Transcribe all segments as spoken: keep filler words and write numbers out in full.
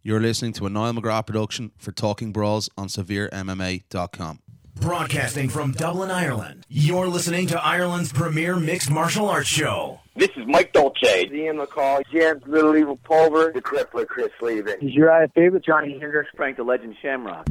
You're listening to a Niall McGrath production for Talking Brawls on Severe M M A dot com. Broadcasting from Dublin, Ireland, you're listening to Ireland's premier mixed martial arts show. This is Mike Dolce. Ian McCall, James Little Evil Pulver, the Crippler Chris Levin. This is Uriah Favorite, Johnny Hendricks, Frank the Legend Shamrock.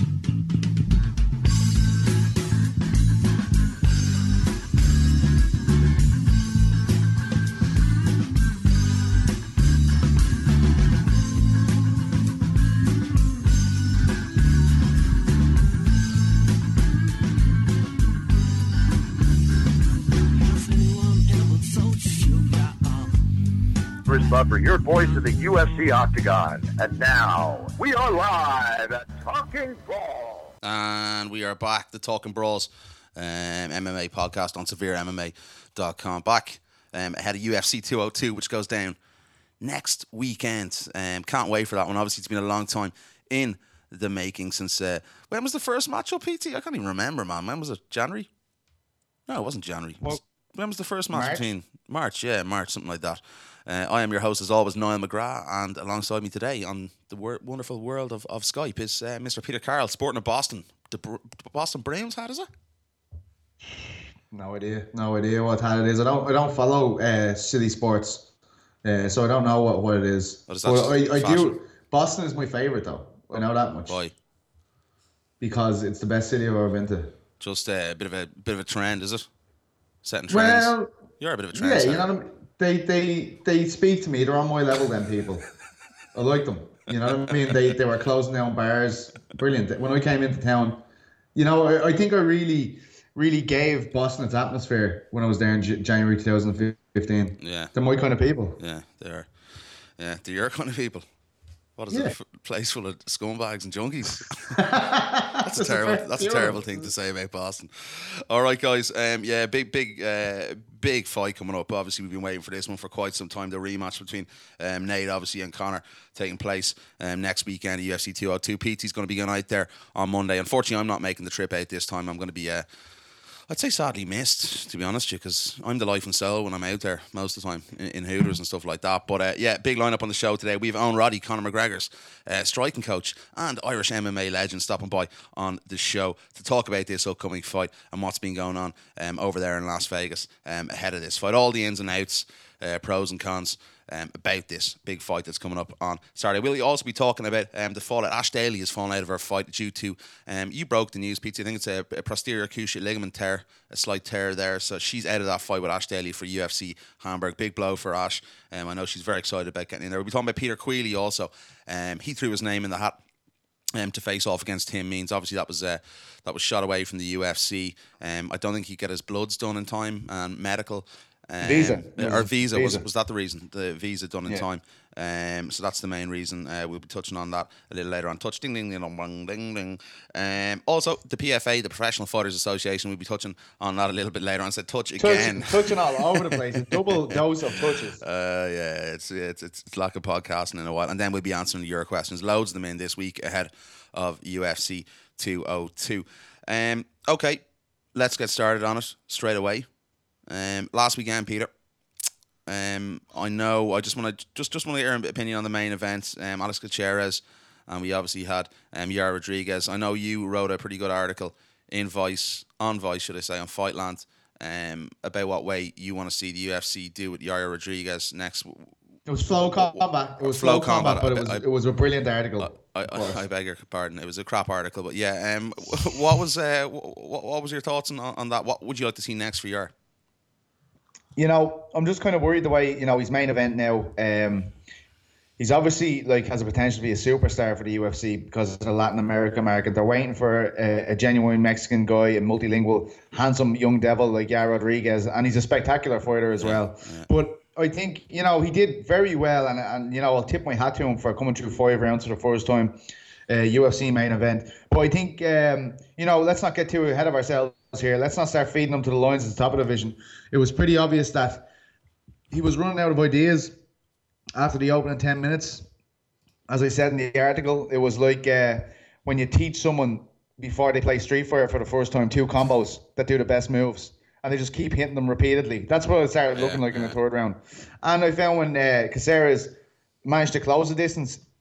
Chris Buffer, your voice of the U F C Octagon. And now, we are live at Talking Brawls. And we are back, the Talking Brawls um, M M A podcast on Severe M M A dot com. Back um, ahead of U F C two oh two, which goes down next weekend. Um, can't wait for that one. Obviously, it's been a long time in the making since... Uh, when was the first match up, P T? I can't even remember, man. When was it? January? No, it wasn't January. It was, when was the first match March? between... March, yeah, March, something like that. Uh, I am your host, as always, Niall McGrath, and alongside me today on the wor- wonderful world of, of Skype is uh, Mister Peter Carroll, sporting a Boston. The Br- Boston Braves hat, is it? No idea. No idea what hat it is. I don't. I don't follow uh, city sports, uh, so I don't know what, what it is. What is that? But I, I Fashion? do. Boston is my favorite, though. I know that much. Why? Because it's the best city I've ever been to. Just uh, a bit of a bit of a trend, is it? Setting trends. Well, You're a bit of a trend. yeah, you know what I mean. They they they speak to me. They're on my level. Then people, I like them. You know what I mean. They they were closing down bars. Brilliant. When I came into town, you know, I, I think I really really gave Boston its atmosphere when I was there in J- January two thousand fifteen. Yeah, They're my kind of people. yeah, they are. Yeah, they're your kind of people. What is Yeah. it? A f- place full of scumbags and junkies. That's a terrible. That's a terrible thing to say about Boston. All right, guys. Um, yeah, big, big, uh, big fight coming up. Obviously, we've been waiting for this one for quite some time. The rematch between um, Nate, obviously, and Conor taking place um, next weekend at U F C two oh two. P T's going to be going out there on Monday. Unfortunately, I'm not making the trip out this time. I'm going to be. Uh, I'd say sadly missed, to be honest with you, because I'm the life and soul when I'm out there most of the time in, in Hooters and stuff like that. But uh, yeah, big lineup on the show today. We have Owen Roddy, Conor McGregor's uh, striking coach and Irish M M A legend, stopping by on the show to talk about this upcoming fight and what's been going on um, over there in Las Vegas um, ahead of this fight. All the ins and outs, uh, pros and cons. Um, about this big fight that's coming up on Saturday. We'll also be talking about um, the fallout. Ash Daly has fallen out of her fight due to, um, you broke the news, Pete. I think it's a, a posterior cruciate ligament tear, a slight tear there. So she's out of that fight with Ash Daly for U F C Hamburg. Big blow for Ash. Um, I know she's very excited about getting in there. We'll be talking about Peter Queally also. Um, he threw his name in the hat Um, to face off against Tim Means. Obviously that was uh, that was shot away from the U F C. Um, I don't think he'd get his bloods done in time and medical. Um, Visa. or visa, Visa. Was, was that the reason? The visa done in Yeah. time. Um, so that's the main reason. Uh, we'll be touching on that a little later on. Touch ding ding ding ding ding ding. Um, also the P F A, the Professional Fighters Association. We'll be touching on that a little bit later on. Said touch again. Touch, touching all over the place. A double dose of touches. Uh, yeah, it's it's it's, it's lack of podcasting in a while, and then we'll be answering your questions. Loads of them in this week ahead of U F C two oh two. Um, okay, let's get started on it straight away. Um, last weekend, Peter. Um, I know. I just want to just just want to hear your opinion on the main event. Um, Alex Gutierrez, and we obviously had um Yair Rodriguez. I know you wrote a pretty good article in Vice on Vice, should I say, on Fightland, um, about what way you want to see the U F C do with Yair Rodriguez next. It was flow combat. It was Flow flow combat, combat, but I- it was I- it was a brilliant article. I, I, I beg your pardon. It was a crap article, but yeah. Um, what was uh, what, what was your thoughts on, on that? What would you like to see next for Yair? You know, I'm just kind of worried the way, you know, his main event now. Um, he's obviously like has a potential to be a superstar for the U F C because of the Latin America market. They're waiting for a, a genuine Mexican guy, a multilingual, handsome young devil like Yair Rodriguez, and he's a spectacular fighter as well. Yeah. But I think, you know, he did very well, and, and you know, I'll tip my hat to him for coming through five rounds for the first time, uh, U F C main event. But I think, um, you know, let's not get too ahead of ourselves here. Let's not start feeding him to the lions at the top of the division. It was pretty obvious that he was running out of ideas after the opening ten minutes. As I said in the article, it was like uh, when you teach someone before they play Street Fighter for the first time two combos that do the best moves, and they just keep hitting them repeatedly. That's what it started looking Yeah, like in yeah. the third round. And I found when uh, Caceres managed to close the distance,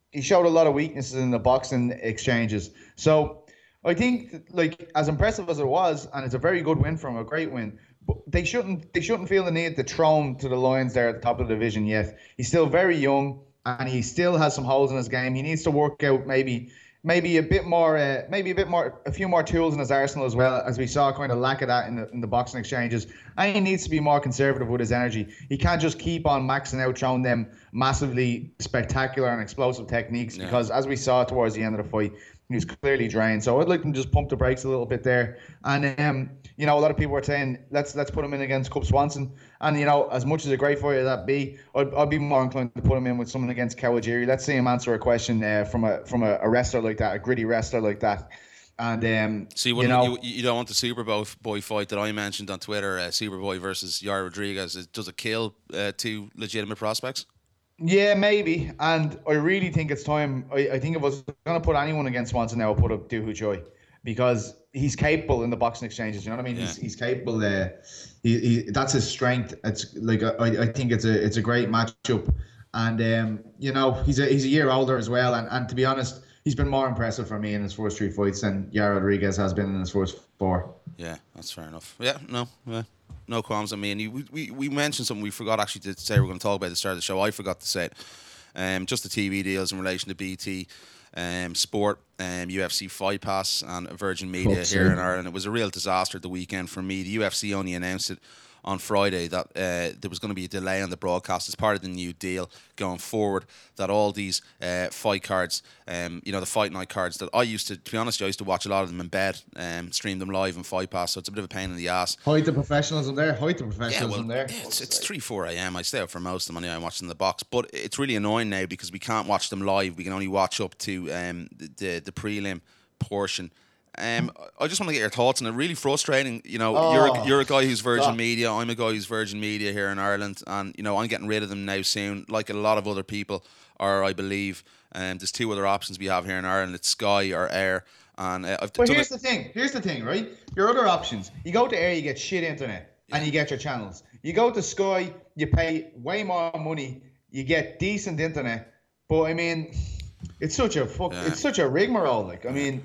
he showed a lot of weaknesses in the boxing exchanges. So I think, like, as impressive as it was, and it's a very good win from a great win, but they shouldn't they shouldn't feel the need to throw him to the lions there at the top of the division yet. He's still very young, and he still has some holes in his game. He needs to work out maybe maybe a bit more, uh, maybe a bit more, a few more tools in his arsenal as well, as we saw kind of lack of that in the in the boxing exchanges. And he needs to be more conservative with his energy. He can't just keep on maxing out, throwing them massively spectacular and explosive techniques, yeah. because as we saw towards the end of the fight, he was clearly drained. So I'd like them to just pump the brakes a little bit there. And um, you know, a lot of people were saying let's let's put him in against Cub Swanson. And you know, as much as a great fighter that be, I'd, I'd be more inclined to put him in with someone against Kawajiri. Let's see him answer a question uh, from a from a, a wrestler like that, a gritty wrestler like that. And um, see, you, know, you, you don't want the Superboy fight that I mentioned on Twitter, uh, Superboy versus Yair Rodriguez. Does it kill uh, two legitimate prospects? Yeah, maybe. And I really think it's time. I, I think if I was going to put anyone against Swanson now, I'll put up Doo Ho Choi, because he's capable in the boxing exchanges. You know what I mean? Yeah. He's he's capable. Uh, he, he that's his strength. It's like I, I think it's a it's a great matchup, and um, you know, he's a he's a year older as well. And, and to be honest, he's been more impressive for me in his first three fights than Yair Rodriguez has been in his first four. Yeah, that's fair enough. Yeah, no, yeah. No qualms. I mean, we, we we mentioned something we forgot actually to say. We're going to talk about at the start of the show. I forgot to say it. Um, just the T V deals in relation to B T um, Sport, um, U F C Fight Pass, and Virgin Media Oops, here yeah. in Ireland. It was a real disaster the weekend for me. The U F C only announced it on Friday that uh, there was going to be a delay on the broadcast as part of the new deal going forward, that all these uh, fight cards, um, you know, the fight night cards that I used to, to be honest, I used to watch a lot of them in bed, um, stream them live on Fight Pass, so it's a bit of a pain in the ass. Height the professionalism there, height the professionalism yeah, well, there. It's, it's three, four a.m. I stay up for most of them anyway, I'm watching the box, but it's really annoying now because we can't watch them live. We can only watch up to um, the, the, the prelim portion. Um, I just want to get your thoughts on it. Really frustrating. You know, oh, you're a, you're a guy who's Virgin stop. Media. I'm a guy who's Virgin Media here in Ireland, and you know I'm getting rid of them now soon, like a lot of other people are, I believe. And um, there's two other options we have here in Ireland. It's Sky or Air. And uh, I've but here's it. the thing. Here's the thing, right? Your other options. You go to Air, you get shit internet, yeah. and you get your channels. You go to Sky, you pay way more money, you get decent internet. But I mean, it's such a fuck. Yeah. It's such a rigmarole. Like I mean.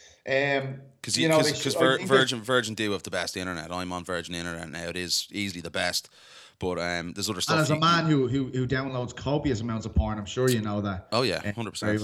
Um, Because you, you know, because Vir- Virgin Virgin do have the best internet. I'm on Virgin Internet now. It is easily the best, but um, there's other stuff. And as you, a man who, who who downloads copious amounts of porn, I'm sure you know that. Oh yeah, hundred percent.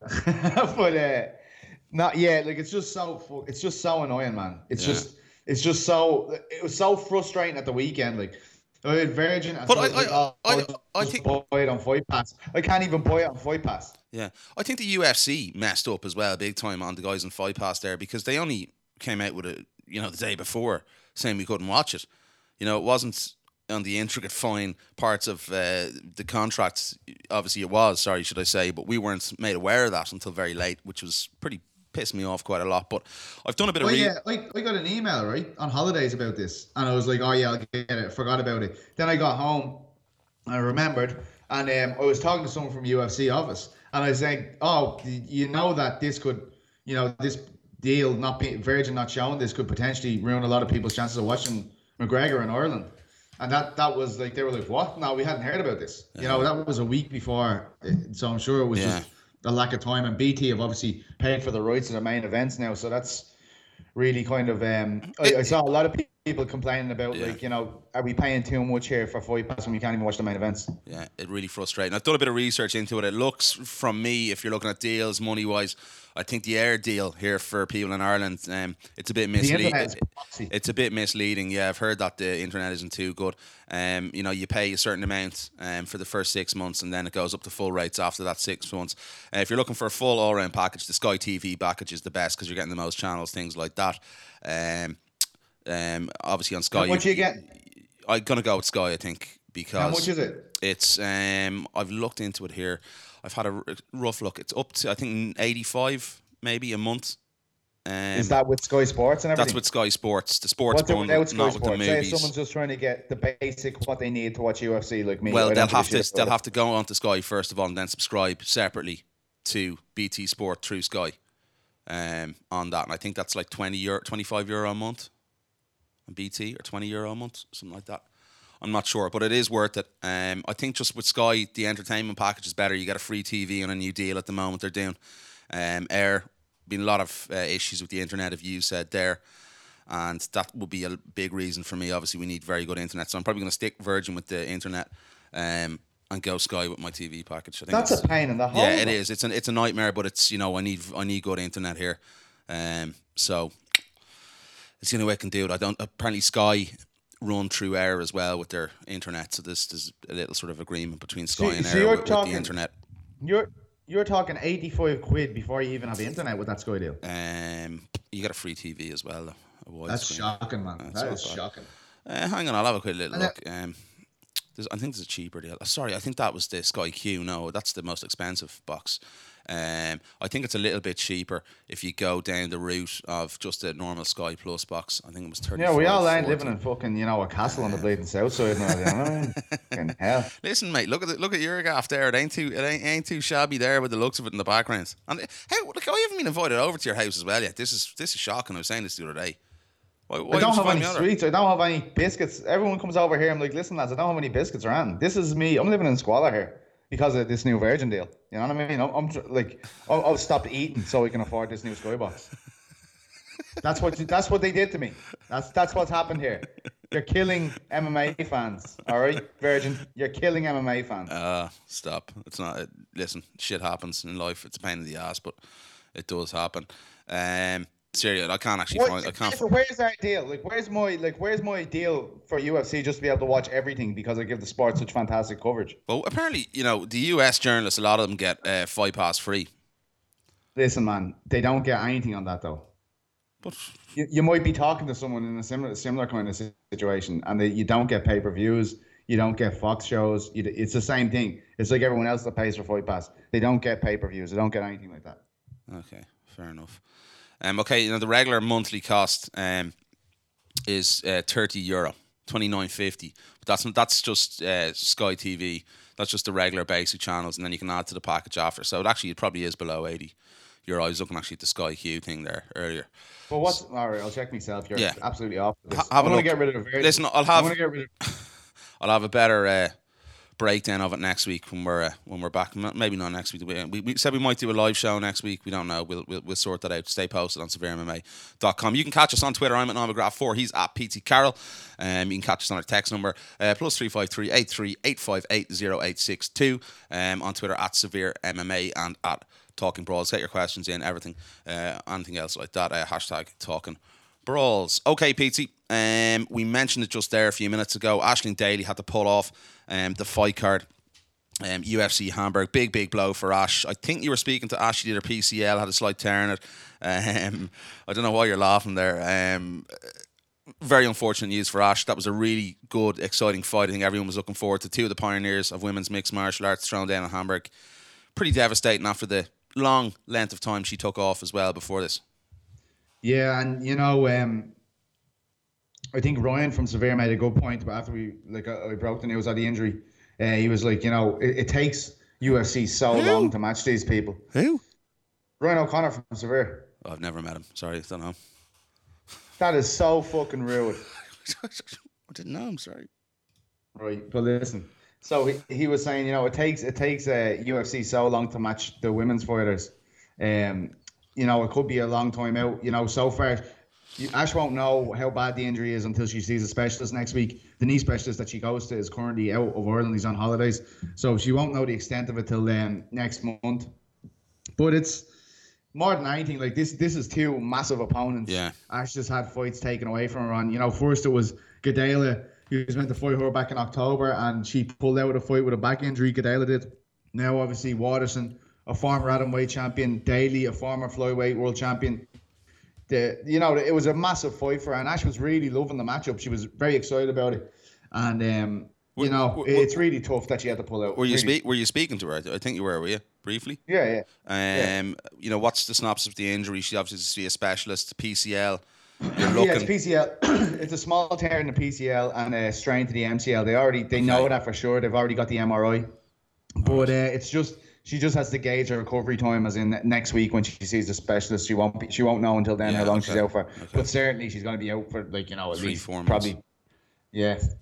But uh, not yeah, like it's just so it's just so annoying, man. It's yeah. just it's just so it was so frustrating at the weekend, like. I had Virgin, and but so I, I, like, I, oh, I, I, I think buy it on Fight Pass. I can't even buy it on Fight Pass. Yeah, I think the U F C messed up as well, big time on the guys on Fight Pass there, because they only came out with it, you know, the day before saying we couldn't watch it. You know, it wasn't on the intricate fine parts of uh, the contracts. Obviously, it was. Sorry, should I say? But we weren't made aware of that until very late, which was pretty. Pissed me off quite a lot, but I've done a bit of. Well, re- yeah, I, I got an email right on holidays about this, and I was like, oh yeah, I'll get it. Forgot about it. Then I got home, I remembered, and um, I was talking to someone from U F C office, and I was saying, oh, you know that this could, you know, this deal not be Virgin not showing this could potentially ruin a lot of people's chances of watching McGregor in Ireland, and that that was like they were like, what? No, we hadn't heard about this. Yeah. You know, that was a week before, so I'm sure it was yeah. just. The lack of time, and B T have obviously paid for the rights to the main events now, so that's really kind of um I, I saw a lot of people complaining about yeah. like, you know, are we paying too much here for Fight Pass when we can't even watch the main events? Yeah, it really frustrating. I've done a bit of research into it. It looks, from me, if you're looking at deals money wise, I think the Air deal here for people in Ireland, um, it's a bit misleading. It, it's a bit misleading. Yeah, I've heard that the internet isn't too good. Um, you know, you pay a certain amount um, for the first six months, and then it goes up to full rates after that six months. Uh, if you're looking for a full all-round package, the Sky T V package is the best because you're getting the most channels, things like that. Um, um, obviously on Sky. How much you, you get? I'm gonna go with Sky, I think, because how much is it? It's um, I've looked into it here. I've had a r- rough look. It's up to I think eighty-five maybe a month. Um, is that with Sky Sports and everything? That's with Sky Sports. The sports bundle, not Sports? with the movies. Say if someone's just trying to get the basic what they need to watch U F C, like me. Well, they'll have to they'll have to go onto Sky first of all, and then subscribe separately to B T Sport through Sky. Um, on that, and I think that's like twenty euro, twenty-five euro a month on B T, or twenty euro a month, something like that. I'm not sure, but it is worth it. Um, I think just with Sky, the entertainment package is better. You get a free T V on a new deal at the moment they're doing. Um, Air, been a lot of uh, issues with the internet, as you said there, and that will be a big reason for me. Obviously, we need very good internet, so I'm probably going to stick Virgin with the internet um, and go Sky with my T V package. I think That's a pain in the hole. Yeah, it is. It's an it's a nightmare, but it's you know I need I need good internet here, um, so it's the only way I can do it. I don't apparently Sky run through Air as well with their internet, so this is a little sort of agreement between Sky So- and so Air you're with, with talking- the internet. You're you're talking eighty-five quid before you even have the internet with that Sky deal. Um, you get a free T V as well, though. A wide That's screen. shocking, man. That's That not is bad. shocking. Uh, hang on, I'll have a quick little And look. Um, there's, I think there's a cheaper deal. Sorry, I think that was the Sky Q. No, that's the most expensive box. Um, I think it's a little bit cheaper if you go down the route of just a normal Sky Plus box. I think it was thirty. Yeah, we all ain't living in fucking, you know, a castle on the bleeding south side now, you know what I mean? Fucking hell. Listen, mate, look at the, look at your gaff there. It ain't too it ain't, ain't too shabby there with the looks of it in the background. And how look, I haven't been invited over to your house as well yet. This is this is shocking. I was saying this the other day. Why, why I don't did you have find any me over? sweets. I don't have any biscuits. Everyone comes over here. I'm like, listen, lads, I don't have any biscuits around. This is me. I'm living in squalor here because of this new Virgin deal. You know what I mean? I'm, I'm tr- like, I'll, I'll stop eating so we can afford this new Skybox. That's what that's what they did to me. That's that's what's happened here. You're killing M M A fans. All right, Virgin. You're killing M M A fans. Uh, stop. It's not. It, listen, shit happens in life. It's a pain in the ass, but it does happen. Um, seriously, I can't actually What- find. I can't. so where's our deal? Like, where's my like, where's my deal for U F C just to be able to watch everything because I give the sport such fantastic coverage? Well, apparently, you know, the U S journalists, a lot of them get uh, Fight Pass free. Listen, man, they don't get anything on that though. But You, you might be talking to someone in a similar similar kind of si- situation, and they, you don't get pay per views, you don't get Fox shows. You, it's the same thing. It's like everyone else that pays for Fight Pass. They don't get pay per views. They don't get anything like that. okay, fair enough. Um, okay, you know, the regular monthly cost um is uh, thirty euro, twenty nine fifty. But that's that's just uh, Sky T V. That's just the regular basic channels, and then you can add to the package after. So it actually it probably is below eighty euro. I was looking actually at the Sky Q thing there earlier. But what's all right? I'll check myself. You're Yeah. absolutely off. This. Ha- have I a want to look. get rid of the Virgin. Listen, I'll I have want to get rid of. I'll have a better uh, breakdown of it next week when we're uh, when we're back. M- Maybe not next week. We, we, we said we might do a live show next week. We don't know. We'll we'll, we'll sort that out. Stay posted on severe M M A dot com. You can catch us on Twitter. I'm at Noel McGrath four. He's at P T Carroll. Um, you can catch us on our text number uh, plus three five three eight three eight five eight zero eight six two. Um, on Twitter at severe M M A and at Talking Brawls. Get your questions in. Everything, uh, anything else like that. Uh, hashtag Talking Brawls. Okay, P T. Um, we mentioned it just there a few minutes ago. Aisling Daly had to pull off um, the fight card. Um, U F C Hamburg, big big blow for Ash. I think you were speaking to Ash. She did her P C L, had a slight tear in it. Um, I don't know why you're laughing there. Um, very unfortunate news for Ash. That was a really good, exciting fight. I think everyone was looking forward to two of the pioneers of women's mixed martial arts thrown down in Hamburg. Pretty devastating after the long length of time she took off as well before this. Yeah, and you know, um, I think Ryan from Severe made a good point. But after we like, I, I broke the news of the injury, uh, he was like, you know, it, it takes U F C so Who? long to match these people. Who? Ryan O'Connor from Severe. Oh, I've never met him. Sorry, I don't know. That is so fucking rude. I didn't know. I'm sorry. Right, but listen. So he, he was saying, you know, it takes it takes uh, U F C so long to match the women's fighters. Um, you know, it could be a long time out. You know, so far, you, Ash won't know how bad the injury is until she sees a specialist next week. The knee specialist that she goes to is currently out of Ireland. He's on holidays, so she won't know the extent of it till um, next month. But it's more than anything, like this. This is two massive opponents. Yeah. Ash just had fights taken away from her. On you know, first it was Gadela. He was meant to fight her back in October, and she pulled out of the fight with a back injury. Gadela did. Now, obviously, Waterson, a former atomweight champion, Daly, a former flyweight world champion. The you know it was a massive fight for her, and Ash was really loving the matchup. She was very excited about it, and um, you know were- it's really tough that she had to pull out. Were you really. speak? Were you speaking to her? I think you were. Were you briefly? Yeah, yeah. Um, you know, what's the synopsis of the injury? She obviously has to be a specialist, P C L. You're Yeah, it's looking. P C L. It's a small tear in the P C L and a strain to the M C L. They already they know Okay. that for sure. They've already got the M R I. But uh, it's just she just has to gauge her recovery time, as in next week when she sees the specialist. She won't be, she won't know until then Yeah, how long okay. she's out for. Okay. But certainly she's going to be out for like you know at Three, least four months. probably. Yeah. Yeah.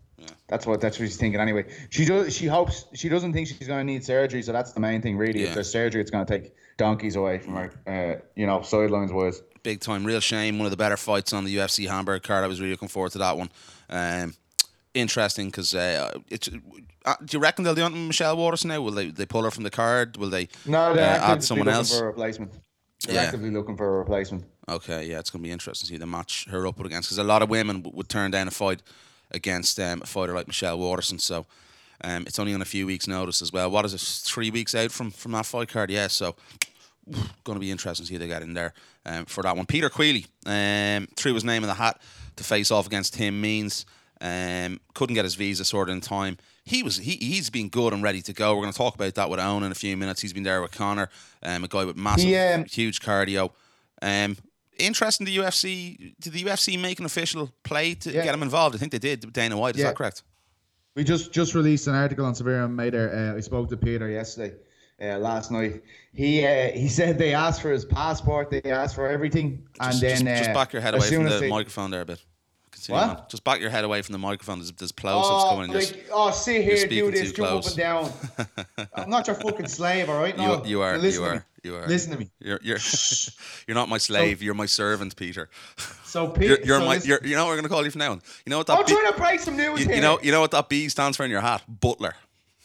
That's what that's what she's thinking anyway. She does. She hopes she doesn't think she's going to need surgery, so that's the main thing really. Yeah. If there's surgery, it's going to take donkeys away from her. Uh, you know, sidelines wise. Big time, real shame. One of the better fights on the U F C Hamburg card. I was really looking forward to that one. Um, interesting because uh, it's. Uh, do you reckon they'll do it with Michelle Waters now? Will they they pull her from the card? Will they No, they're uh, actively add someone looking else? for a replacement. They're Yeah. actively looking for a replacement. Okay, yeah, it's going to be interesting to see the match her up against because a lot of women w- would turn down a fight against um, a fighter like Michelle Waterson. So um, it's only on a few weeks' notice as well. What is it? Three weeks out from, from that fight card? Yeah, so going to be interesting to see who they get in there um, for that one. Peter Queally um, threw his name in the hat to face off against Tim Means. Um, couldn't get his visa sorted in time. He was he he's been good and ready to go. We're going to talk about that with Owen in a few minutes. He's been there with Connor, um, a guy with massive, He, um, huge cardio. Um, interesting. The U F C did the U F C make an official play to Yeah. get him involved? I think they did. Dana White, is Yeah. that correct? We just just released an article on Severe and Mater. Uh, I spoke to Peter yesterday, uh, last night. He uh, he said they asked for his passport, they asked for everything, and Just, then just, just uh, back your head as away from soon the as they- microphone there a bit. Continue What? on. Just back your head away from the microphone. There's, there's plosives Oh, coming. You're, like, oh, sit you're here, speaking do this, too jump close. up and down. I'm not your fucking slave, all right? No, You, you are. listen You to are. me. You are. Listen to me. You're you're you're not my slave. You're my servant, Peter. So, Pete, You're, you're so my. listen- You're, you know what we're gonna call you from now on. You know what that. I'm B- trying to break some news you, here. you know. You know what that B stands for in your hat? Butler.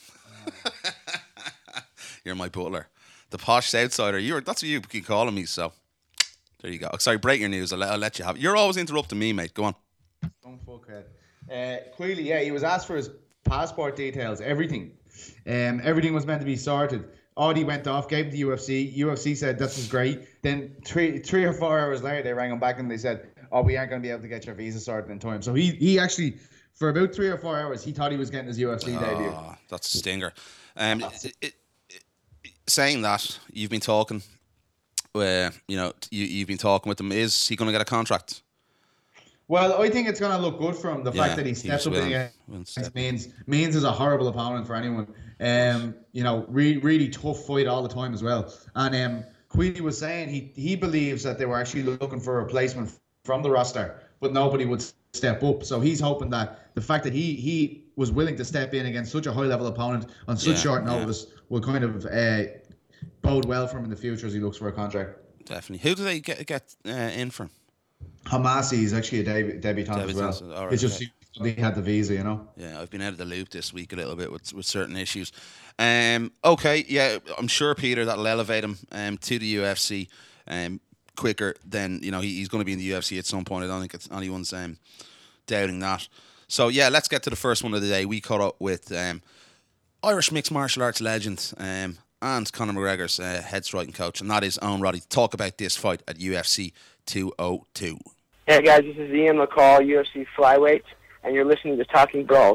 You're my butler. The posh Southsider. You're. That's what you keep calling me. So there you go. Sorry, break your news. I'll let, I'll let you have it. You're always interrupting me, mate. Go on. Don't fuckhead. Uh, Queally, yeah, he was asked for his passport details, everything. Um, everything was meant to be sorted. Audi went off, gave it to U F C. U F C said this was great. Then three, three or four hours later, they rang him back and they said, "Oh, we aren't going to be able to get your visa sorted in time." So he, he actually, for about three or four hours, he thought he was getting his U F C debut. Oh, that's a stinger. Um, it, it, it, saying that, you've been talking. Uh, you know, you, you've been talking with him. Is he going to get a contract? Well, I think it's going to look good for him. The Yeah, fact that he he's stepped up willing- against willing to step Means. Means is a horrible opponent for anyone. Um, you know, re- really tough fight all the time as well. And um, Queally was saying he he believes that they were actually looking for a replacement from the roster, but nobody would step up. So he's hoping that the fact that he he was willing to step in against such a high level opponent on such Yeah, short yeah. notice will kind of uh, bode well for him in the future as he looks for a contract. Definitely. Who do they get get uh, in from? Hamasi is actually a deb- debutant as well. Debutant, all right, It's just okay. he had the visa, you know. Yeah, I've been out of the loop this week a little bit with with certain issues. Um, okay, yeah, I'm sure Peter that'll elevate him um, to the U F C um, quicker than you know he, he's going to be in the U F C at some point. I don't think it's anyone's um, doubting that. So yeah, let's get to the first one of the day. We caught up with um, Irish mixed martial arts legend um, and Conor McGregor's uh, head striking coach, and that is Owen Roddy. Talk about this fight at U F C two oh two. Hey guys, this is Ian McCall, U F C flyweight, and you're listening to Talking Brawls.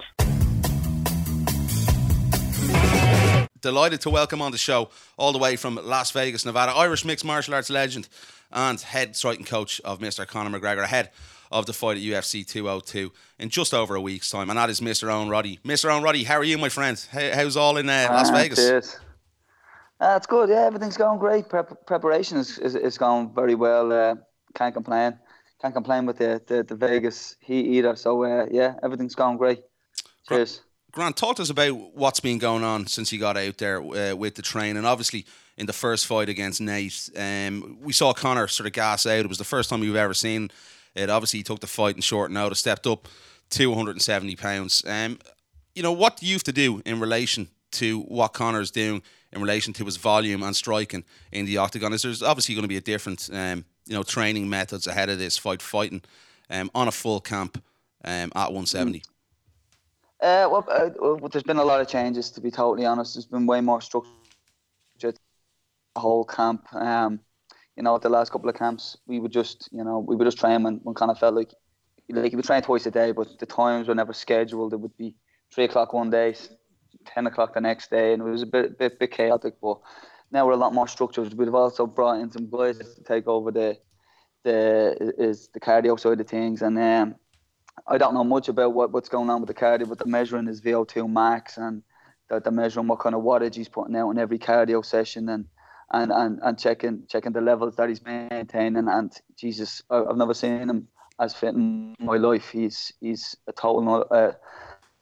Delighted to welcome on the show all the way from Las Vegas, Nevada, Irish mixed martial arts legend and head striking coach of Mister Conor McGregor, ahead of the fight at U F C two oh two in just over a week's time, and that is Mister Owen Roddy. Mister Owen Roddy, how are you, my friend? How, how's all in uh, Las Ah, Vegas? cheers. Uh, it's good, yeah, everything's going great. Prep- preparation is, is is going very well. Uh, can't complain. Can't complain with the, the, the Vegas heat either. So, uh, yeah, everything's going great. Cheers. Grant, talk to us about what's been going on since you got out there uh, with the train, and obviously in the first fight against Nate, um, we saw Conor sort of gas out. It was the first time we've ever seen it. Obviously, he took the fight in short notice, stepped up two hundred seventy pounds. Um, you know, what do you have to do in relation to what Conor's doing in relation to his volume and striking in the octagon? Is there's obviously going to be a different, um, you know, training methods ahead of this fight, fighting um, on a full camp um, at one seventy. Uh, well, uh, well, there's been a lot of changes, to be totally honest. There's been way more structure to the whole camp. Um, you know, at the last couple of camps, we would just, you know, we would just train when, when kind of felt like, like you would train twice a day, but the times were never scheduled. It would be three o'clock one day, ten o'clock the next day, and it was a bit, bit, bit chaotic. But now we're a lot more structured. We've also brought in some guys to take over the, the is the cardio side of things, and um. I don't know much about what, what's going on with the cardio, but they're measuring his V O two max, and they're, they're measuring what kind of wattage he's putting out in every cardio session, and and, and, and checking checking the levels that he's maintaining. And Jesus, I, I've never seen him as fit in my life. He's he's a total uh,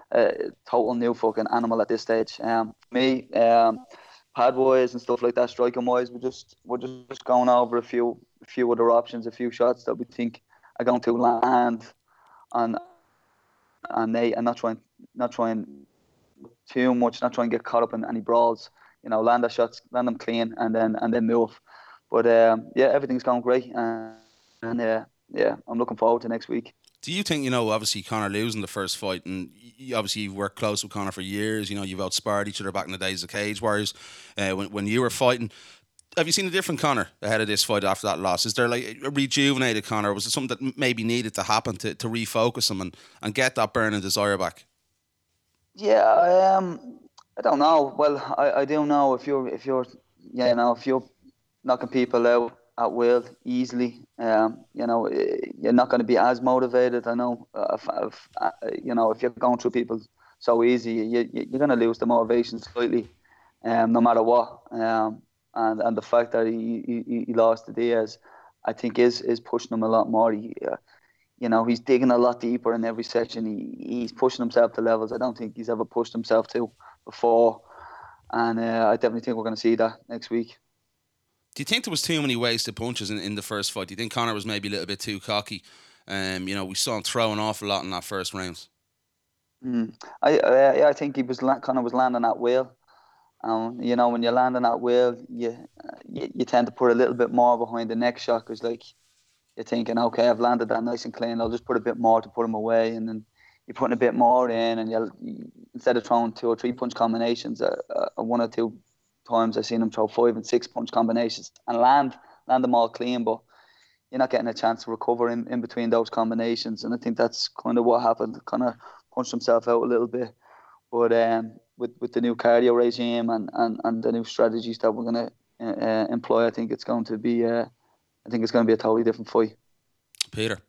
a total new fucking animal at this stage. Um, me, um, pad wise and stuff like that, striking wise, we're just we're just going over a few a few other options, a few shots that we think are going to land on on Nate, and not trying not trying too much, not trying to get caught up in any brawls. You know, land the shots, land them clean, and then and then move. But um, yeah, everything's going great, and, and uh, yeah, I'm looking forward to next week. Do you think, you know, obviously Conor losing the first fight, and you, obviously you've worked close with Conor for years, you know, you've outsparred each other back in the days of Cage Warriors, uh, when, when you were fighting. Have you seen a different Conor ahead of this fight after that loss? Is there like a rejuvenated Conor? Was it something that maybe needed to happen to, to refocus him and, and get that burning desire back? Yeah, um, I don't know. Well, I, I do know if you're, if you're, yeah, you know, if you're knocking people out at will easily, um, you know, you're not going to be as motivated. I know, uh, if, if, uh, you know, if you're going through people so easy, you, you're going to lose the motivation slightly, um, no matter what. Um, and and the fact that he he, he lost to Diaz, I think is is pushing him a lot more. He, uh, you know, he's digging a lot deeper in every section. He he's pushing himself to levels I don't think he's ever pushed himself to before, and uh, I definitely think we're going to see that next week. Do you think there was too many wasted punches in, in the first fight? Do you think Conor was maybe a little bit too cocky? Um, you know, we saw him throw an awful lot in that first round. Mm. I uh, yeah, I think he was Conor was landing at will. Um, you know, when you're landing at will, you, uh, you you tend to put a little bit more behind the next shot, because like you're thinking, okay, I've landed that nice and clean. I'll just put a bit more to put him away, and then you're putting a bit more in, and you'll you, instead of throwing two or three punch combinations, uh, uh, one or two times I've seen him throw five and six punch combinations and land land them all clean, but you're not getting a chance to recover in, in between those combinations, and I think that's kind of what happened. Kind of punched himself out a little bit, but um, with with the new cardio regime and, and, and the new strategies that we're going to uh, employ, I think it's going to be uh, I think it's going to be a totally different fight. Peter,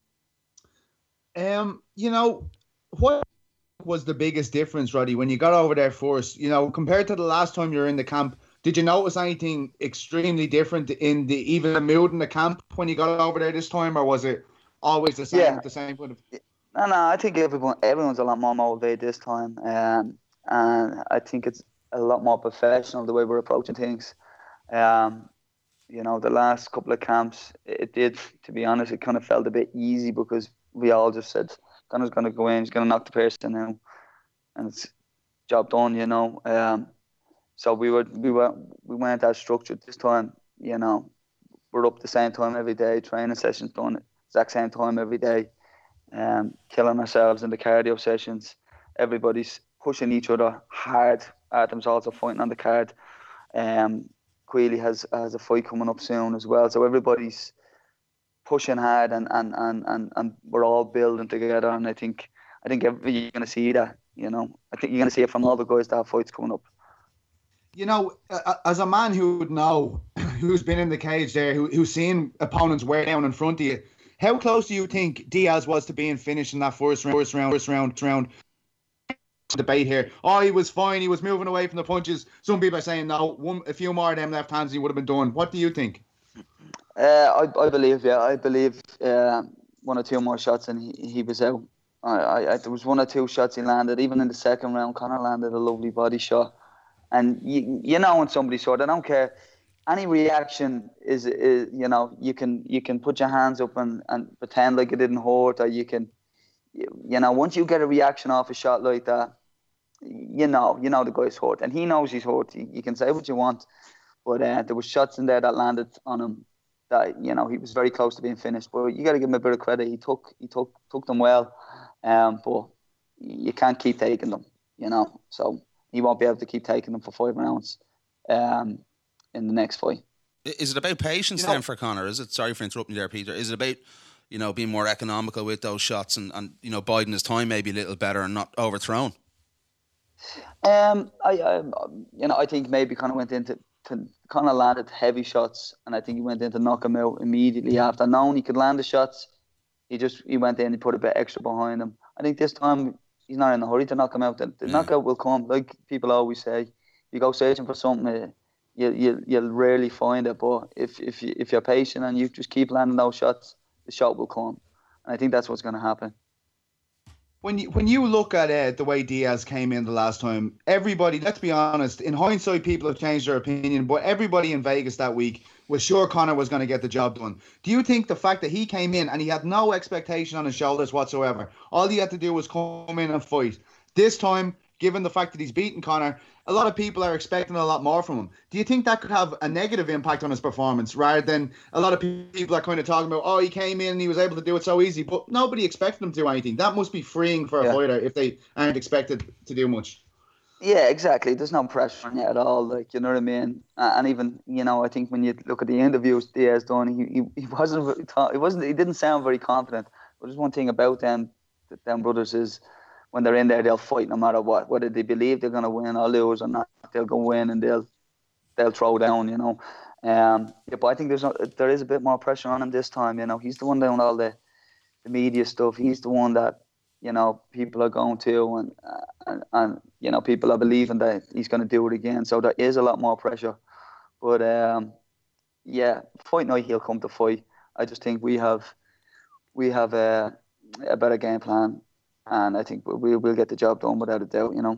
um, you know what was the biggest difference, Roddy, when you got over there first? You know, compared to the last time you were in the camp, did you notice anything extremely different in the even the mood in the camp when you got over there this time, or was it always the same? Yeah. The same point of... No, no. I think everyone everyone's a lot more motivated this time, um, and I think it's a lot more professional the way we're approaching things. Um, you know, the last couple of camps, it did, to be honest, it kind of felt a bit easy because we all just said, Conor's going to go in, he's going to knock the person out, and it's job done, you know. Um, so we were we were we weren't as structured this time, you know. We're up the same time every day, training sessions done exact same time every day, um, killing ourselves in the cardio sessions. Everybody's pushing each other hard. Artem's also fighting on the card. Um, Queally has has a fight coming up soon as well. So everybody's pushing hard, and, and, and, and, and we're all building together. And I think I think every, you're going to see that. You know, I think you're going to see it from all the guys that have fights coming up. You know, uh, as a man who would know, who's been in the cage there, who who's seen opponents wear down in front of you, how close do you think Diaz was to being finished in that first round? First round, first round, round. Debate here. Oh, he was fine. He was moving away from the punches. Some people are saying no. One, a few more of them left hands, he would have been done. What do you think? Uh, I, I believe, yeah, I believe uh, one or two more shots and he, he was out. I, I, I, there was one or two shots he landed. Even in the second round, Conor landed a lovely body shot. And you, you know when somebody's short, I don't care. Any reaction is, is, you know, you can you can put your hands up and, and pretend like it didn't hurt, or you can, you, you know, once you get a reaction off a shot like that, you know, you know the guy's hurt, and he knows he's hurt. You, you can say what you want, but uh, there was shots in there that landed on him that, you know, he was very close to being finished. But you got to give him a bit of credit. He took he took took them well, um, but you can't keep taking them, you know. So he won't be able to keep taking them for five rounds um, in the next fight. Is it about patience, you know, then for Conor? Is it? Sorry for interrupting you there, Peter. Is it about, you know, being more economical with those shots and, and you know, biding his time maybe a little better and not overthrown? Um, I, I, you know, I think maybe Conor went into to Conor landed heavy shots, and I think he went in to knock him out immediately after. Knowing he could land the shots, he just he went in and he put a bit extra behind him. I think this time he's not in a hurry to knock him out. The, the yeah. knockout will come, like people always say. You go searching for something, you you you'll rarely find it. But if if you, if you're patient and you just keep landing those shots, the shot will come. And I think that's what's going to happen. When you when you look at uh, the way Diaz came in the last time, everybody, let's be honest, in hindsight, people have changed their opinion, but everybody in Vegas that week was sure Conor was going to get the job done. Do you think the fact that he came in and he had no expectation on his shoulders whatsoever, all he had to do was come in and fight? This time, given the fact that he's beaten Conor, a lot of people are expecting a lot more from him. Do you think that could have a negative impact on his performance rather than a lot of people are kind of talking about, oh, he came in and he was able to do it so easy, but nobody expected him to do anything? That must be freeing for a Yeah. fighter if they aren't expected to do much. Yeah, exactly. There's no pressure on you at all. Like, you know what I mean? Uh, and even, you know, I think when you look at the interviews Diaz done, he, he, he wasn't, very ta- he wasn't, he didn't sound very confident. But there's one thing about them, them brothers is when they're in there, they'll fight no matter what. Whether they believe they're going to win or lose or not, they'll go in and they'll they'll throw down, you know. Um, yeah, but I think there's no, there is a bit more pressure on him this time, you know. He's the one doing all the, the media stuff. He's the one that, you know, people are going to and, and, and you know, people are believing that he's going to do it again. So there is a lot more pressure. But, um, yeah, fight night he'll come to fight. I just think we have we have a, a better game plan. And I think we will get the job done without a doubt, you know.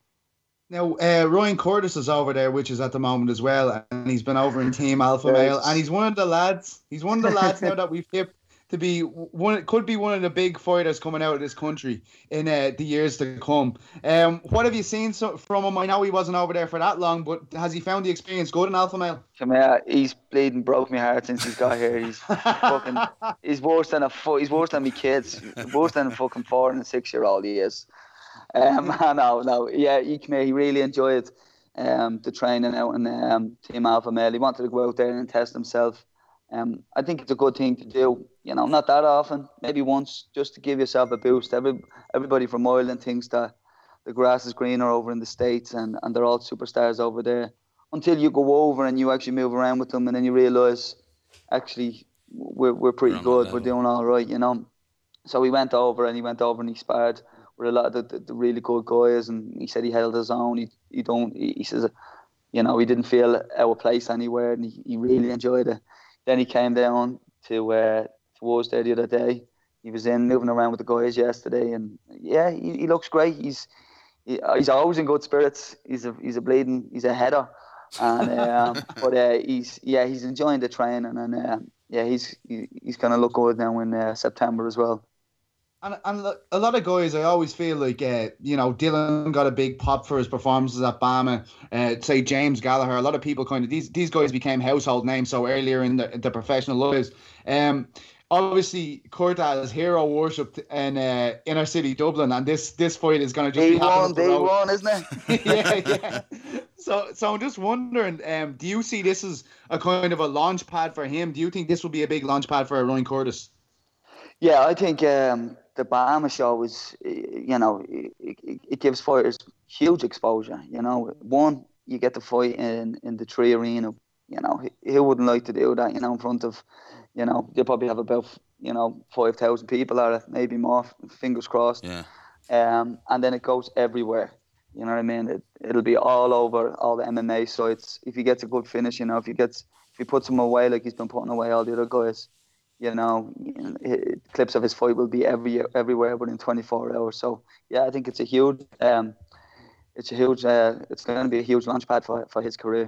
Now, uh, Ryan Curtis is over there, which is at the moment as well, and he's been over in Team Alpha Male, and he's one of the lads. He's one of the lads now that we've tipped to be one. Could be one of the big fighters coming out of this country in uh, the years to come. Um, what have you seen so, from him? I know he wasn't over there for that long, but has he found the experience good in Alpha Male? Come here, he's bleeding broke my heart since he's got here. He's fucking. He's worse than a. He's worse than me kids. Worse than a fucking four and six year old he is. Um, no, no, yeah, he came here. He really enjoyed um the training out in um, Team Alpha Male. He wanted to go out there and test himself. Um, I think it's a good thing to do. You know, not that often, maybe once, just to give yourself a boost. Every everybody from Ireland thinks that the grass is greener over in the States, and, and they're all superstars over there. Until you go over and you actually move around with them, and then you realise, actually, we're we're pretty good. We're doing all right, you know. So he went over and he went over and he sparred with a lot of the, the, the really good guys, and he said he held his own. He he don't. He, he says, you know, he didn't feel out of place anywhere, and he, he really enjoyed it. Then he came down to uh, to us there the other day. He was in moving around with the guys yesterday, and yeah, he, he looks great. He's he, he's always in good spirits. He's a he's a bleeding he's a header, and um, but uh, he's yeah he's enjoying the training, and uh, yeah he's he, he's gonna look good now in uh, September as well. And, and a lot of guys, I always feel like, uh, you know, Dylan got a big pop for his performances at Bama. Uh, say James Gallagher, a lot of people kind of, these these guys became household names so earlier in the, the professional lives. Um, obviously, Kurt has hero worshipped in uh, inner city Dublin, and this this fight is going to just day be happening one, up the day road. one, isn't it? yeah, yeah. So, so I'm just wondering, um, do you see this as a kind of a launch pad for him? Do you think this will be a big launch pad for Ryan Curtis? Yeah, I think um, the Bahama show is, you know, it, it, it gives fighters huge exposure. You know, one, you get to fight in, in the Tree Arena. You know, who wouldn't like to do that? You know, in front of, you know, they probably have about, you know, five thousand people at it, maybe more. Fingers crossed. Yeah. Um, and then it goes everywhere. You know what I mean? It, it'll be all over all the M M A sites. If he gets a good finish, you know, if he gets, if he puts him away like he's been putting away all the other guys. You know, clips of his fight will be every everywhere within twenty-four hours. So yeah, I think it's a huge, um, it's a huge, uh, it's going to be a huge launchpad for for his career.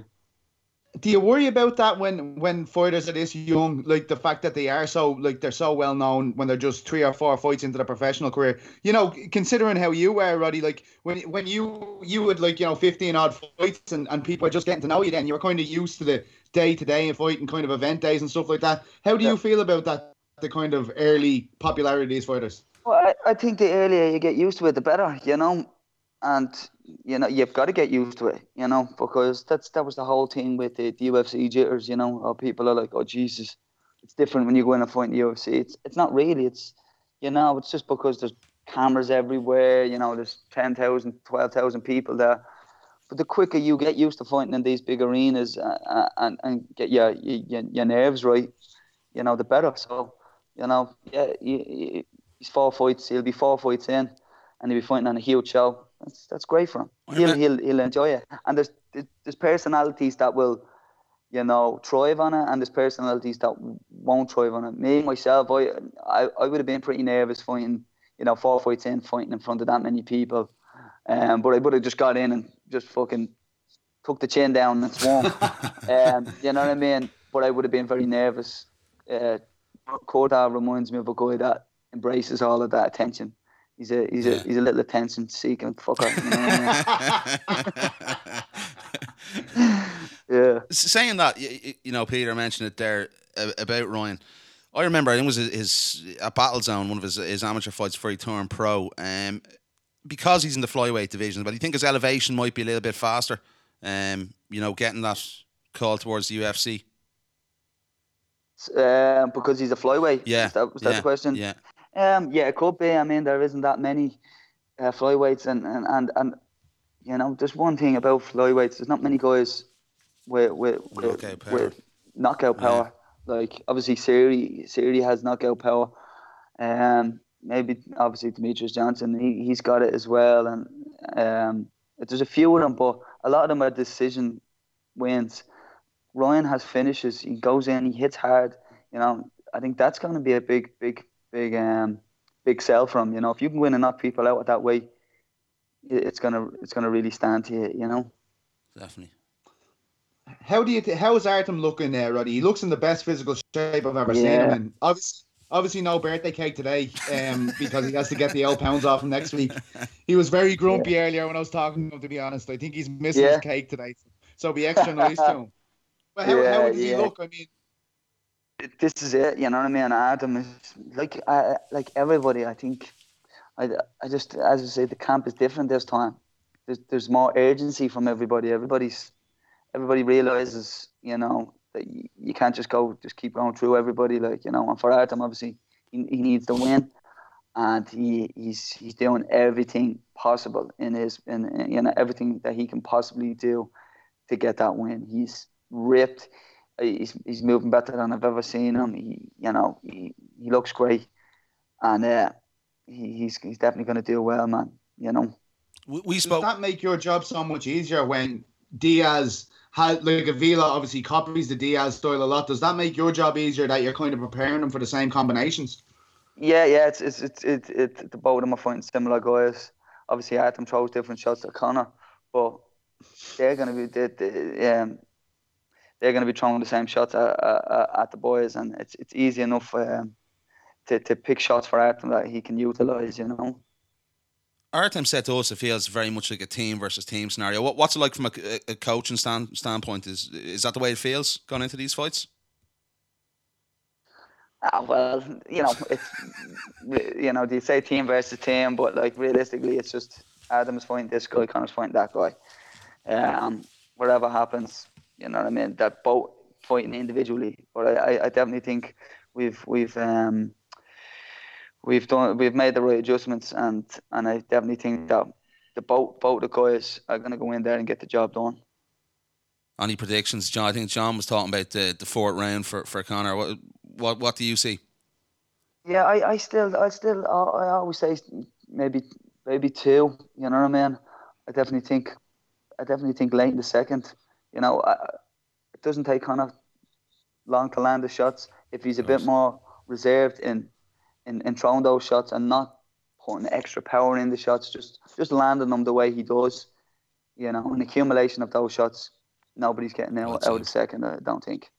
Do you worry about that when when fighters are this young, like the fact that they are so like they're so well known when they're just three or four fights into their professional career? You know, considering how you were, Roddy, like when when you you had like you know fifteen odd fights and, and people were just getting to know you, then you were kind of used to the day to day and fighting kind of event days and stuff like that. How do you feel about that? The kind of early popularity of these fighters? Well, I, I think the earlier you get used to it, the better. You know, and you know you've got to get used to it. You know, because that's that was the whole thing with the, the U F C jitters. You know, how people are like, oh Jesus, it's different when you go in and fight in the U F C. It's it's not really. It's you know, it's just because there's cameras everywhere. You know, there's ten thousand, twelve thousand people there. But the quicker you get used to fighting in these big arenas uh, and and get your, your your nerves right, you know, the better. So. You know, yeah, he, he's four fights. He'll be four fights in, and he'll be fighting on a huge show. That's that's great for him. He'll he'll he'll enjoy it. And there's there's personalities that will, you know, thrive on it, and there's personalities that won't thrive on it. Me myself, I I, I would have been pretty nervous fighting, you know, four fights in, fighting in front of that many people. Um, but I would have just got in and just fucking took the chin down and swung. um, you know what I mean? But I would have been very nervous. Uh, Korda reminds me of a guy that embraces all of that attention. He's a he's yeah. a he's a little attention seeking fucker. You know what I mean? Yeah. Saying that, you, you know, Peter mentioned it there about Ryan. I remember I think it was his, his at Battle Zone, one of his his amateur fights before he turned pro. Um, because he's in the flyweight division, but I think his elevation might be a little bit faster. Um, you know, getting that call towards the U F C. Uh, because he's a flyweight. Yeah. Is that, was that yeah. the question? Yeah. Um, yeah, it could be. I mean, there isn't that many uh, flyweights, and, and, and, and you know, there's one thing about flyweights. There's not many guys with with with knockout power. With knockout power. Yeah. Like obviously, Siri Siri has knockout power. Um, maybe obviously Demetrius Johnson, he he's got it as well, and um, there's a few of them, but a lot of them are decision wins. Ryan has finishes. He goes in, he hits hard. You know, I think that's going to be a big, big. Big um, big sell for him. You know, if you can win and knock people out that way, it's gonna it's gonna really stand to you. You know, definitely. How do you th- how is Artem looking there, Roddy? He looks in the best physical shape I've ever yeah. seen him in. Obviously, obviously no birthday cake today, um, because he has to get the old pounds off him next week. He was very grumpy yeah. earlier when I was talking to him. To be honest, I think he's missing yeah. his cake today, so be extra nice to him. But how yeah, how does yeah. he look? I mean. This is it, you know what I mean? Adam is like uh, like everybody. I think, I, I just as I say, the camp is different this time. There's there's more urgency from everybody. Everybody's everybody realizes, you know, that you, you can't just go just keep going through everybody. Like you know, and for Adam, obviously, he, he needs to win, and he he's he's doing everything possible in his in, in you know everything that he can possibly do to get that win. He's ripped. He's he's moving better than I've ever seen him. He, you know, he, he looks great, and uh, he, he's he's definitely going to do well, man. You know. We, we spoke. Does that make your job so much easier when Diaz had like Avila obviously copies the Diaz style a lot? Does that make your job easier that you're kind of preparing them for the same combinations? Yeah, yeah. It's it's it's it's, it's the both of them are fighting similar guys. Obviously, Artem throws different shots at Conor, but they're going to be the, the um. They're going to be throwing the same shots at, at, at the boys, and it's it's easy enough um, to to pick shots for Artem that he can utilise. You know. Artem said to us, it feels very much like a team versus team scenario. What what's it like from a, a coaching stand, standpoint? Is is that the way it feels going into these fights? Ah, well, you know, it's you know, they say team versus team, but like realistically, it's just Adam's fighting this guy, Conor's fighting that guy. Um, whatever happens. You know what I mean? That both fighting individually, but I, I definitely think we've we've um we've done we've made the right adjustments, and, and I definitely think that the both both the guys are going to go in there and get the job done. Any predictions, John? I think John was talking about the, the fourth round for, for Conor. What what what do you see? Yeah, I, I still I still I always say maybe maybe two. You know what I mean? I definitely think I definitely think late in the second. You know, I, it doesn't take Conor long to land the shots. If he's a bit more reserved in, in, in throwing those shots and not putting extra power in the shots, just just landing them the way he does, you know, an accumulation of those shots, nobody's getting out, out of the second, I don't think.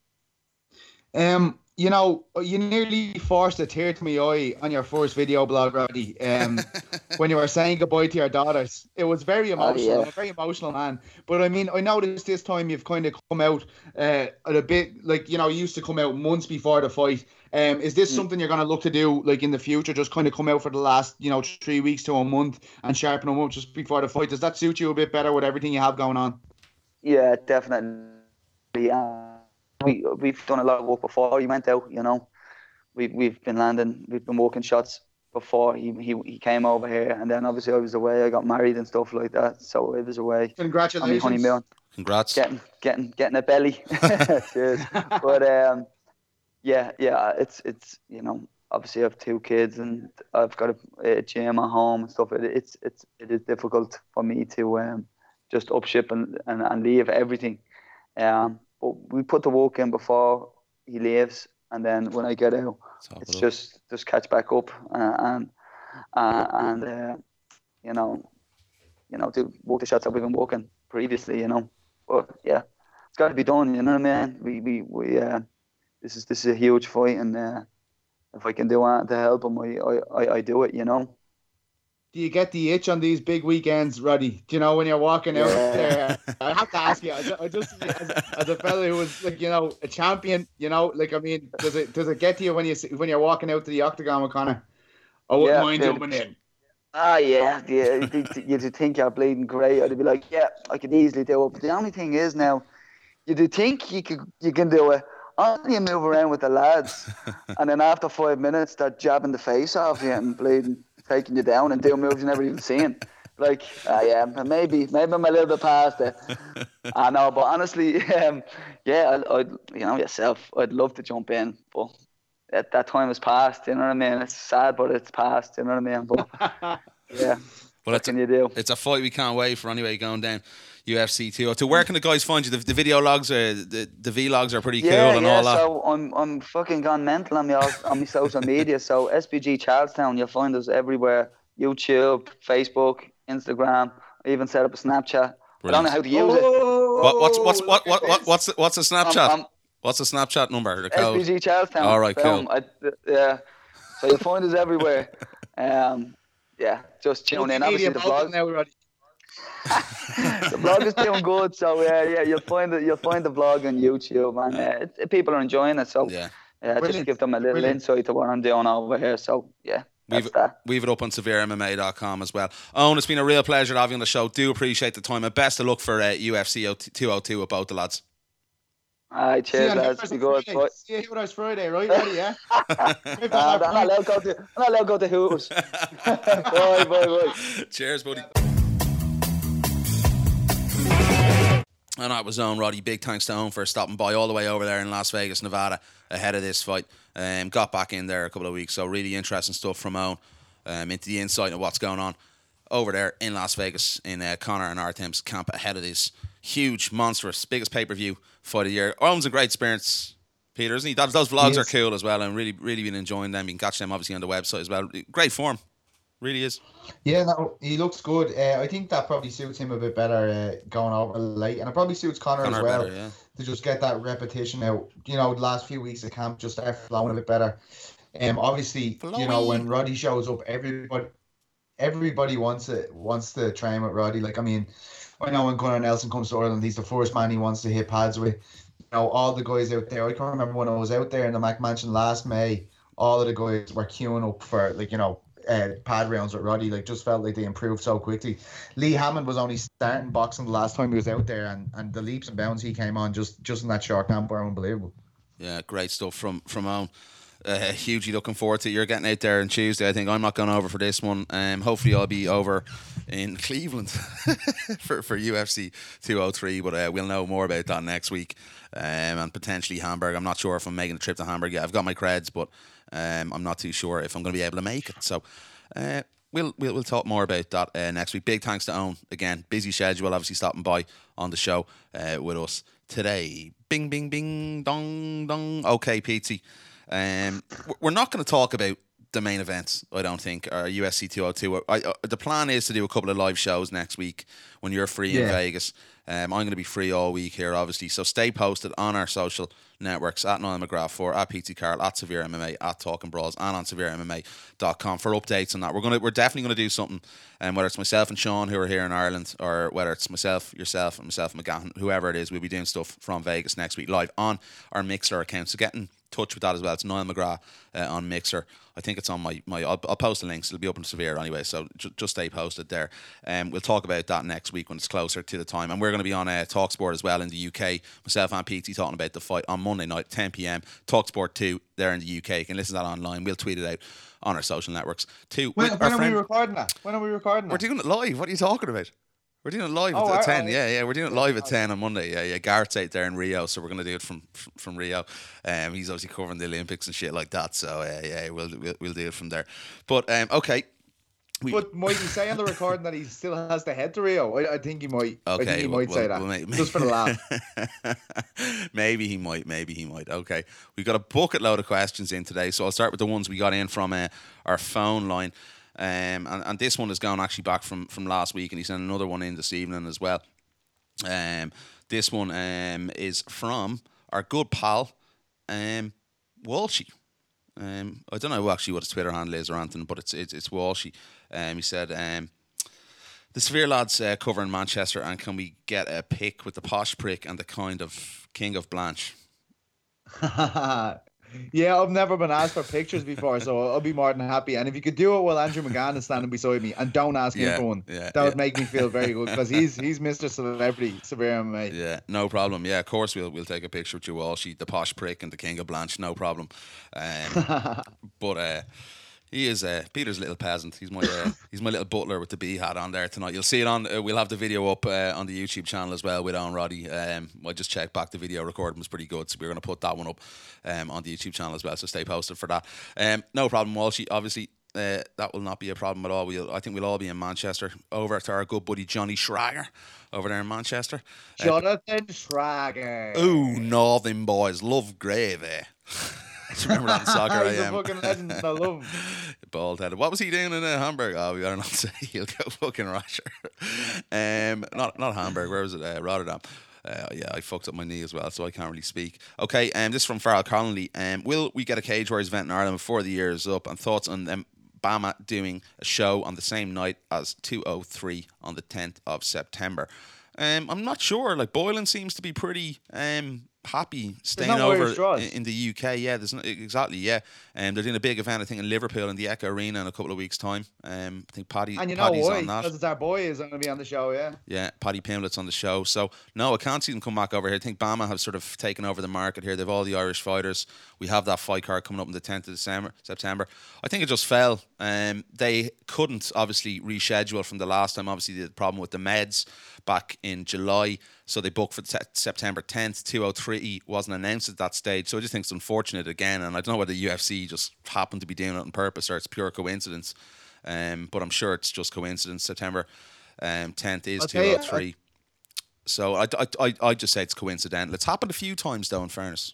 Um, you know, you nearly forced a tear to my eye on your first video blog, Roddy, um, when you were saying goodbye to your daughters. It was very emotional. Oh, yeah. I'm a very emotional man. But I mean, I noticed this time you've kind of come out uh, at a bit, like, you know, you used to come out months before the fight. Um, is this mm. something you're going to look to do, like, in the future, just kind of come out for the last, you know, three weeks to a month and sharpen them up just before the fight? Does that suit you a bit better with everything you have going on? Yeah, definitely. Yeah. We we've done a lot of work before he went out. You know, we we've been landing, we've been working shots before he he he came over here, and then obviously I was away. I got married and stuff like that, so I was away. Congratulations! On my honeymoon. Congrats! Getting getting getting a belly. Cheers. But um, yeah, yeah, it's it's you know, obviously I have two kids and I've got a, a gym at home and stuff. It, it's it's it is difficult for me to um just up ship and and, and leave everything. Um. But we put the work in before he leaves, and then when I get out, it's just just catch back up uh, and uh, and uh, you know, you know, to work the shots that we've been working previously. You know, but yeah, it's got to be done. You know what I mean? We we we. Uh, this is this is a huge fight, and uh, if I can do anything to help him, I, I I do it. You know. Do you get the itch on these big weekends, Roddy? Do you know when you're walking out Yeah. there? I have to ask you. I just, I just as, as a fellow who was like, you know, a champion. You know, like I mean, does it does it get to you when you when you're walking out to the octagon with Conor? I wouldn't Yeah, mind yeah. jumping in. Ah, yeah, yeah. you, you think you're bleeding great, I'd be like, yeah, I could easily do it. But the only thing is now, you do think you could, you can do it. Only you move around with the lads, and then after five minutes, they're jabbing the face off you and bleeding, taking you down and doing moves you never even seen. Like, ah, yeah, maybe, maybe I'm a little bit past it. I know, but honestly, um, yeah, I, I'd, you know, yourself, I'd love to jump in, but that, that time has passed. You know what I mean? It's sad, but it's passed. You know what I mean? But yeah, Well, what it's can a, you do? It's a fight we can't wait for anyway, going down U F C two oh two. Where can the guys find you? The, the video logs, are, the, the vlogs are pretty Yeah, cool and yeah. all that. So I'm I'm fucking gone mental on my on my social media. So S B G Charlestown, you'll find us everywhere: YouTube, Facebook, Instagram. I even set up a Snapchat. I don't know how to use it. What, what's what's what what, what what's the, what's the Snapchat? I'm- I'm- what's the Snapchat number? The S code? B G Charlestown. All right, Boom. cool. I, yeah. So you'll find us everywhere. Um, yeah, just tune in. Obviously the blog. now, Roddy. The blog is doing good, so yeah, yeah, you'll find it. You'll find the blog on YouTube, and uh, it, it- people are enjoying it. So Yeah. yeah, just Brilliant. give them a little Brilliant. insight to what I'm doing over here. So yeah, that's We've, that. we've it up on severe M M A dot com as well. Owen, it's been a real pleasure to have you on the show. Do appreciate the time, and best of luck for uh, U F C two oh two with both the lads. All right, See you cheers, on lads. Thursday, Be good. Friday. Bye. See you here Friday, right, Roddy? Yeah. Uh, I'm not allowed to go to. I'm not allowed to go to Hooters. Bye, bye, bye. Cheers, buddy. And that was Owen Roddy. Big thanks to Owen for stopping by all the way over there in Las Vegas, Nevada, ahead of this fight. Um, got back in there a couple of weeks, so really interesting stuff from Owen um, into the insight of what's going on over there in Las Vegas in uh, Conor and Artem's camp ahead of this huge, monstrous, biggest pay-per-view fight of the year. Owen's a great experience, Peter, isn't he? Those, those vlogs He are is. cool as well, and really, really been enjoying them. You can catch them obviously on the website as well. Great form, really is. Yeah, no, he looks good. Uh, I think that probably suits him a bit better uh, going over late, and it probably suits Conor, Conor as well better, yeah. to just get that repetition out. You know, the last few weeks of camp just start flowing a bit better. Um, obviously, you know, when Roddy shows up, everybody, everybody wants it wants to train with Roddy. Like, I mean, I know when Gunnar Nelson comes to Ireland, he's the first man he wants to hit pads with. You know, all the guys out there. I can remember when I was out there in the Mac Mansion last May, all of the guys were queuing up for, like, you know, uh, pad rounds with Roddy. Like, just felt like they improved so quickly. Lee Hammond was only starting boxing the last time he was out there, and, and the leaps and bounds he came on just, just in that short camp were unbelievable. Yeah, great stuff from from Owen. Uh, hugely looking forward to it. You're getting out there on Tuesday. I think I'm not going over for this one. Um, hopefully I'll be over in Cleveland for, for U F C two oh three, but uh, we'll know more about that next week. Um, and potentially Hamburg. I'm not sure if I'm making a trip to Hamburg yet. I've got my creds, but um, I'm not too sure if I'm going to be able to make it. So uh, we'll, we'll we'll talk more about that uh, next week. Big thanks to Owen again. Busy schedule, obviously stopping by on the show uh, with us today. Bing, bing, bing, dong, dong. Okay, Petey. Um, we're not going to talk about the main event, I don't think, or U F C two oh two. I, uh, the plan is to do a couple of live shows next week when you're free in Yeah. Vegas. Um, I'm going to be free all week here, obviously. So stay posted on our social networks at Niall McGrath four, at P T Carl, at Severe M M A, at Talking Brawls, and on severe M M A dot com for updates on that. We're gonna, we're definitely going to do something, um, whether it's myself and Sean who are here in Ireland, or whether it's myself, yourself, and myself and McGahan, whoever it is, we'll be doing stuff from Vegas next week live on our Mixer account. So get in touch with that as well. It's Niall McGrath uh, on Mixer. I think it's on my, my I'll, I'll post the links. It'll be open to Severe anyway, so ju- just stay posted there. Um, we'll talk about that next week when it's closer to the time. And we're going to be on uh, TalkSport as well in the U K. Myself and P T talking about the fight on Monday night, ten p.m. TalkSport two there in the U K. You can listen to that online. We'll tweet it out on our social networks too. When, With when our are we friend- recording that? When are we recording We're that? doing it live. What are you talking about? We're doing it live Oh, at are- ten. are- Yeah, yeah, we're doing it live at ten on Monday. Yeah, yeah. Garrett's out there in Rio, so we're gonna do it from from, from Rio. Um, he's obviously covering the Olympics and shit like that. So uh, yeah, we'll, we'll we'll do it from there. But um, okay. We, But might he say on the recording that he still has to head to Rio? I, I think he might. I Okay, think he well- might say well- that. well, may- just for the laugh. maybe he might, maybe he might. Okay, we've got a bucket load of questions in today, so I'll start with the ones we got in from uh, our phone line. Um, and, and this one is going actually back from, from last week, and he sent another one in this evening as well. Um, this one um, is from our good pal, um, Walshy. Um, I don't know actually what his Twitter handle is or anything, but it's it's, it's Walshy. Um, he said, um, the Severe lads uh, cover in Manchester, and can we get a pic with the posh prick and the kind of King of Blanche? Yeah, I've never been asked for pictures before, so I'll be more than happy. And if you could do it while Andrew McGann is standing beside me, and don't ask Yeah, him for one, yeah, that yeah. would make me feel very good, because he's he's Mister Celebrity, Severe M M A. Yeah, no problem. Yeah, of course we'll we'll take a picture with you, Walshy, the posh prick and the King of Blanche, no problem. Um, but uh, he is uh, Peter's little peasant. He's my uh, he's my little butler with the bee hat on there tonight. You'll see it on. Uh, we'll have the video up uh, on the YouTube channel as well with Owen Roddy. Um, I just checked back. The video recording was pretty good, so we're going to put that one up um, on the YouTube channel as well. So stay posted for that. Um, no problem, Walshy. Obviously, uh, that will not be a problem at all. We'll, I think we'll all be in Manchester. Over to our good buddy Johnny Schrager over there in Manchester. Uh, Jonathan Schrager. ooh, Northern boys love gravy. Do you remember that in soccer? He's I a am. fucking legend. I love him. Bald headed. What was he doing in uh, Hamburg? Oh, we better not say. He'll go fucking rasher. Um, not not Hamburg. Where was it? Uh, Rotterdam. Uh, yeah, I fucked up my knee as well, so I can't really speak. Okay, um, this is from Farrell Connolly. Um, will we get a Cage Warriors event in Ireland before the year is up? And thoughts on them, Bama doing a show on the same night as two oh three on the tenth of September? Um, I'm not sure. Like, Boylan seems to be pretty um, happy staying no over Irish draws. in, in the U K. Yeah, there's no, exactly. Yeah, and um, they're doing a big event, I think, in Liverpool in the Echo Arena in a couple of weeks' time. Um, I think Paddy, And you know Paddy's why? on that. Because it's our boy is going to be on the show, yeah. Yeah, Paddy Pimlet's on the show. So, no, I can't see them come back over here. I think Bama have sort of taken over the market here. They've all the Irish fighters. We have that fight card coming up on the tenth of December, September. I think it just fell. Um, they couldn't, obviously, reschedule from the last time. Obviously, they had a problem with the meds back in July. So they booked for te- September tenth. two oh three wasn't announced at that stage. So I just think it's unfortunate again. And I don't know whether the U F C just happened to be doing it on purpose or it's pure coincidence. Um, but I'm sure it's just coincidence. September um, tenth is two oh three. So I, I, I, I just say it's coincidental. It's happened a few times, though, in fairness.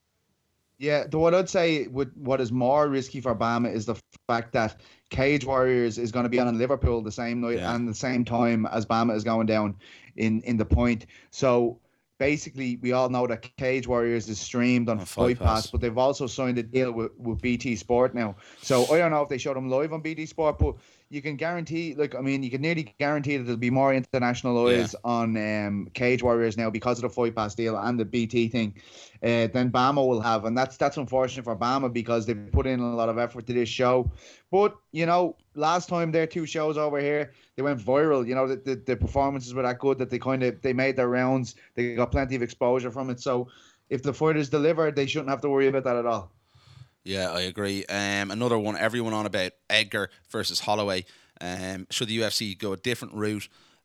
Yeah, the, what I'd say would, what is more risky for Bama is the fact that Cage Warriors is going to be on in Liverpool the same night Yeah. and the same time as Bama is going down in, in the point. So basically, we all know that Cage Warriors is streamed on, On Fight Fight Pass, Pass. but they've also signed a deal with, with B T Sport now. So I don't know if they show them live on B T Sport, but you can guarantee, like, I mean, you can nearly guarantee that there'll be more international eyes Yeah. on um, Cage Warriors now because of the Fight Pass deal and the B T thing uh, than Bama will have. And that's that's unfortunate for Bama because they've put in a lot of effort to this show. But, you know, last time their two shows over here, they went viral. You know, the, the, the performances were that good that they kind of, they made their rounds. They got plenty of exposure from it. So if the fighters deliver, they shouldn't have to worry about that at all. Yeah, I agree. Um, another one, everyone on about Edgar versus Holloway. Um, should the U F C go a different route?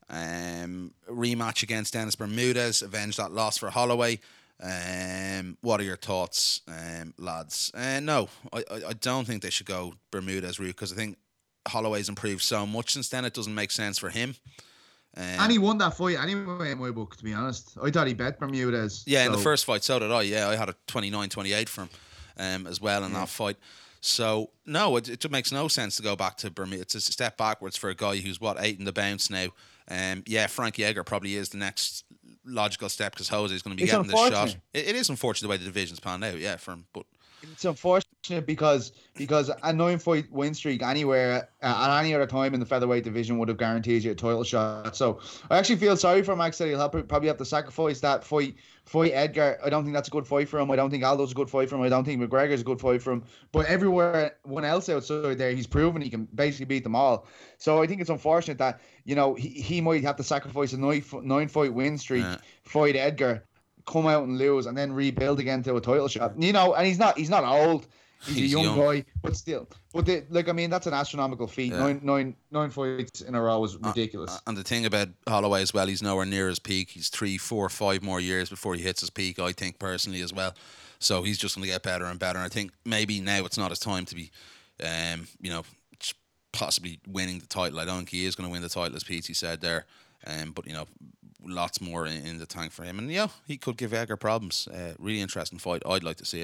Um, rematch against Dennis Bermudez, avenge that loss for Holloway. Um, what are your thoughts, um, lads? Uh, no, I, I, I don't think they should go Bermudez route because I think Holloway's improved so much since then. It doesn't make sense for him. Um, And he won that fight anyway in my book, to be honest. I thought he bet Bermudez. Yeah, in so- the first fight, so did I. Yeah, I had a twenty-nine twenty-eight from him um, as well in that fight. So, no, it, it just makes no sense to go back to Bermuda. It's a step backwards for a guy who's, what, eight in the bounce now. Um, yeah, Frankie Edgar probably is the next logical step because Jose is going to be It's getting this shot. unfortunate. It, it is unfortunate the way the division's panned out, yeah, for him. But It's unfortunate because because a nine fight win streak anywhere uh, at any other time in the featherweight division would have guaranteed you a title shot. So I actually feel sorry for Max that he'll have, probably have to sacrifice that fight. Fight Edgar. I don't think that's a good fight for him. I don't think Aldo's a good fight for him. I don't think McGregor's a good fight for him. But everywhere, one else outside there, he's proven he can basically beat them all. So I think it's unfortunate that, you know, he, he might have to sacrifice a nine, nine fight win streak, Yeah. fight Edgar, come out and lose, and then rebuild again to a title shot. You know, and he's not he's not old. He's, He's a young, young. guy, but still. But they, like, I mean, that's an astronomical feat. Yeah. Nine, nine, nine fights in a row is ridiculous. Uh, and the thing about Holloway as well, he's nowhere near his peak. He's three, four, five more years before he hits his peak, I think, personally, as well. So he's just going to get better and better. And I think maybe now it's not his time to be, um, you know, possibly winning the title. I don't think he is going to win the title, as P T said there. Um, but, you know, lots more in, in the tank for him. And, yeah, he could give Edgar problems. Uh, really interesting fight. I'd like to see it.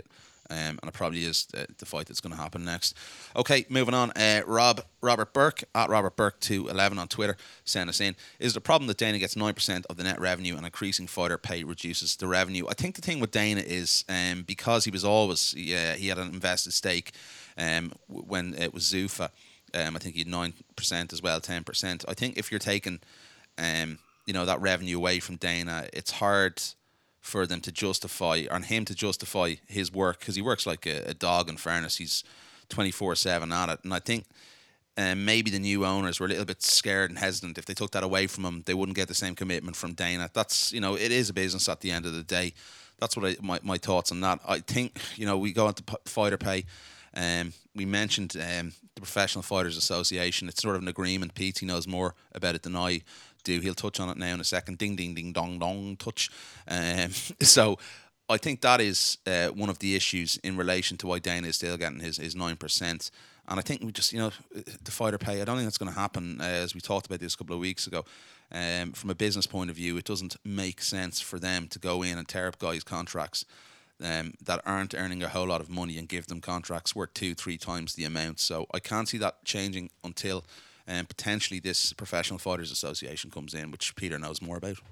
Um, and it probably is the, the fight that's going to happen next. Okay, moving on. Uh, Rob Robert Burke at Robert Burke two eleven on Twitter sent us in. Is the problem that Dana gets nine percent of the net revenue and increasing fighter pay reduces the revenue? I think the thing with Dana is um, because he was always yeah he had an invested stake um, when it was Zuffa. Um, I think he had nine percent as well, ten percent. I think if you're taking um, you know that revenue away from Dana, it's hard for them to justify, or him to justify his work, because he works like a, a dog, in fairness. He's twenty-four seven at it. And I think um, maybe the new owners were a little bit scared and hesitant. If they took that away from him, they wouldn't get the same commitment from Dana. That's, you know, it is a business at the end of the day. That's what I, my, my thoughts on that. I think, you know, we go into fighter pay. Um, we mentioned um, the Professional Fighters Association. It's sort of an agreement. Pete, he knows more about it than I do. He'll touch on it now in a second. Ding, ding, ding, dong, dong, touch. Um, so I think that is uh, one of the issues in relation to why Dana is still getting his, his nine percent. And I think we just, you know, the fighter pay, I don't think that's going to happen, uh, as we talked about this a couple of weeks ago. Um, from a business point of view, it doesn't make sense for them to go in and tear up guys' contracts um, that aren't earning a whole lot of money and give them contracts worth two, three times the amount. So I can't see that changing until um, potentially this Professional Fighters Association comes in, which Peter knows more about.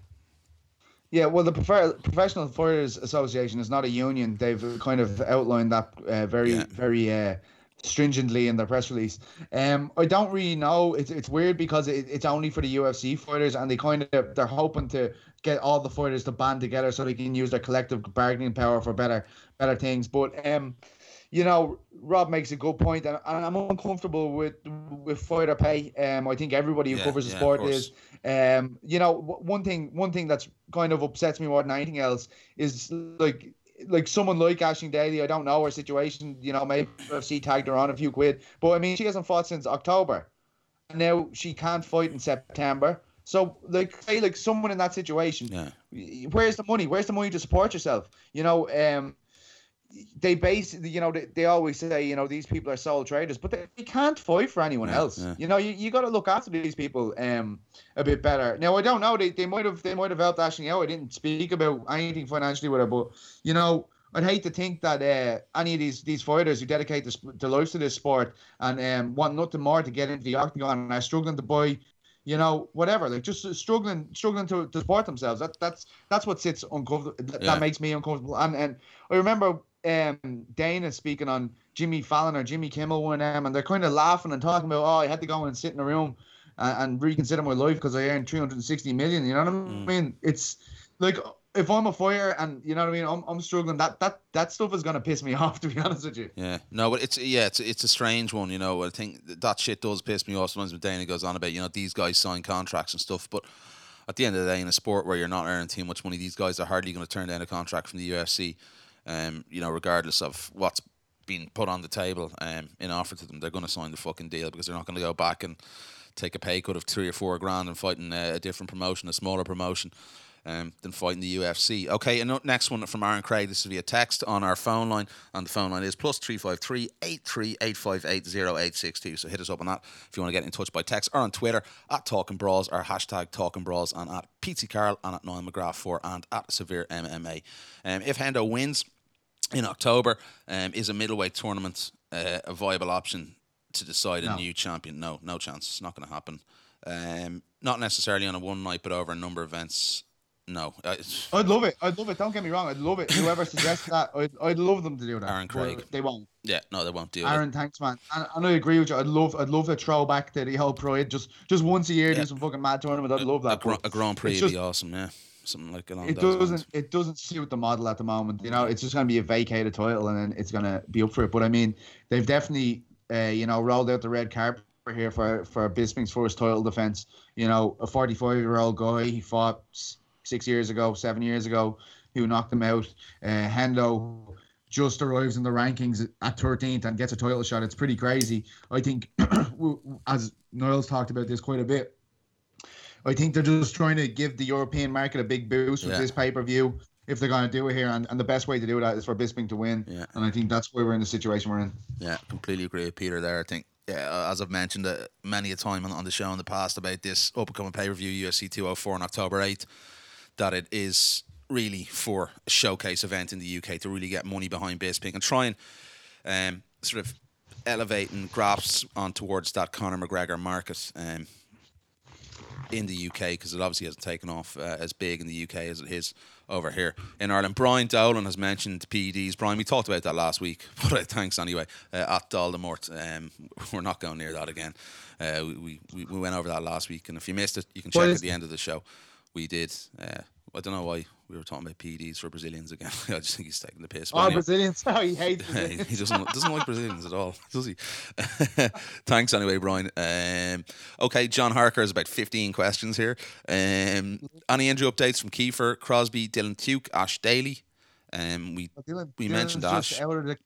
Yeah, well, the Prof- Professional Fighters Association is not a union. They've kind of outlined that uh, very, yeah. very uh, stringently in their press release. Um, I don't really know. It's it's weird because it, it's only for the U F C fighters, and they kind of they're hoping to get all the fighters to band together so they can use their collective bargaining power for better better things. But um, you know, Rob makes a good point, and I'm uncomfortable with with fighter pay. Um, I think everybody who yeah, covers the yeah, sport is. Um, you know, one thing one thing that's kind of upsets me more than anything else is like like someone like Aisling Daly. I don't know her situation. You know, maybe U F C tagged her on a few quid, but I mean, she hasn't fought since October, and now she can't fight in September. So, like, say, like someone in that situation, yeah. where's the money? Where's the money to support yourself? You know, um. They base, you know, they, they always say, you know, these people are sole traders, but they, they can't fight for anyone yeah, else. Yeah. You know, you, you got to look after these people um a bit better. Now, I don't know, they they might have they might have helped Aisling out. I didn't speak about anything financially with her, but you know, I'd hate to think that uh, any of these these fighters who dedicate their, their lives to this sport and um want nothing more to get into the octagon and are struggling to buy, you know, whatever, like just struggling, struggling to, to support themselves. That that's that's what sits uncomfortable. That, yeah. that makes me uncomfortable. And and I remember um Dana speaking on Jimmy Fallon or Jimmy Kimmel one of them, and they're kind of laughing and talking about, oh, I had to go and sit in a room and, and reconsider my life because I earned three hundred sixty million. You know what I mean? Mm. It's like, if I'm a fighter and you know what I mean, I'm I'm struggling. That that that stuff is gonna piss me off, to be honest with you. Yeah, no, but it's yeah, it's it's a strange one. You know, I think that shit does piss me off sometimes when Dana goes on about, you know, these guys sign contracts and stuff. But at the end of the day, in a sport where you're not earning too much money, these guys are hardly going to turn down a contract from the U F C. Um, you know, regardless of what's been put on the table um, in offer to them, they're going to sign the fucking deal because they're not going to go back and take a pay cut of three or four grand and fight in a, a different promotion, a smaller promotion, um, than fighting the U F C. Okay, and next one from Aaron Craig. This is via text on our phone line, and the phone line is plus three five three eight three eight five eight zero eight six two. So hit us up on that if you want to get in touch by text, or on Twitter at Talking Brawls, or hashtag Talking Brawls, and at Pete Carroll, and at Niall McGrath four, and at Severe M M A. Um, if Hendo wins in October, um, is a middleweight tournament uh, a viable option to decide a no. new champion? No, no chance. It's not going to happen. Um, not necessarily on a one night, but over a number of events. No. I'd love it. I'd love it. Don't get me wrong. I'd love it. Whoever suggests that, I'd, I'd love them to do that. Aaron Craig. They won't. Yeah, no, they won't do Aaron, it. Aaron, thanks, man. And, and I agree with you. I'd love, I'd love to throw back to the whole Pride. Just, just once a year, yeah. do some fucking mad tournament. I'd love that. A, gr- a Grand Prix would be awesome. Yeah. Something like along it those doesn't lines. It doesn't suit the model at the moment. You know, it's just going to be a vacated title, and then it's going to be up for it. But I mean, they've definitely, uh, you know, rolled out the red carpet here for for Bisping's first title defense. You know, a forty-five year old guy, he fought six years ago, seven years ago, who knocked him out. Uh, Hendo just arrives in the rankings at thirteenth and gets a title shot. It's pretty crazy. I think, as Niall's talked about this quite a bit, I think they're just trying to give the European market a big boost with yeah. this pay-per-view if they're going to do it here. And, and the best way to do that is for Bisping to win. Yeah. And I think that's why we're in the situation we're in. Yeah, completely agree with Peter there. I think, yeah, as I've mentioned uh, many a time on, on the show in the past about this up-and-coming pay-per-view, U F C two oh four on October eighth, that it is really for a showcase event in the U K to really get money behind Bisping and try and um, sort of elevate and grasp on towards that Conor McGregor market um, in the U K, because it obviously hasn't taken off uh, as big in the U K as it is over here in Ireland. Brian Dowling has mentioned P E Ds. Brian, we talked about that last week, but uh, thanks anyway. Uh, at Doldemort, um, we're not going near that again. Uh, we, we we went over that last week, and if you missed it, you can check at the end of the show. We did. Uh, I don't know why we were talking about P E Ds for Brazilians again. I just think he's taking the piss. Oh, anyway. Brazilians! Oh, he hates Brazilians. He doesn't doesn't like Brazilians at all, does he? Thanks anyway, Brian. Um, okay, John Harker has about fifteen questions here. Um, any injury updates from Kiefer, Crosby, Dylan Tuke, Ash Daly? Um, we well, Dylan, we Dylan's mentioned Ash. Out of the,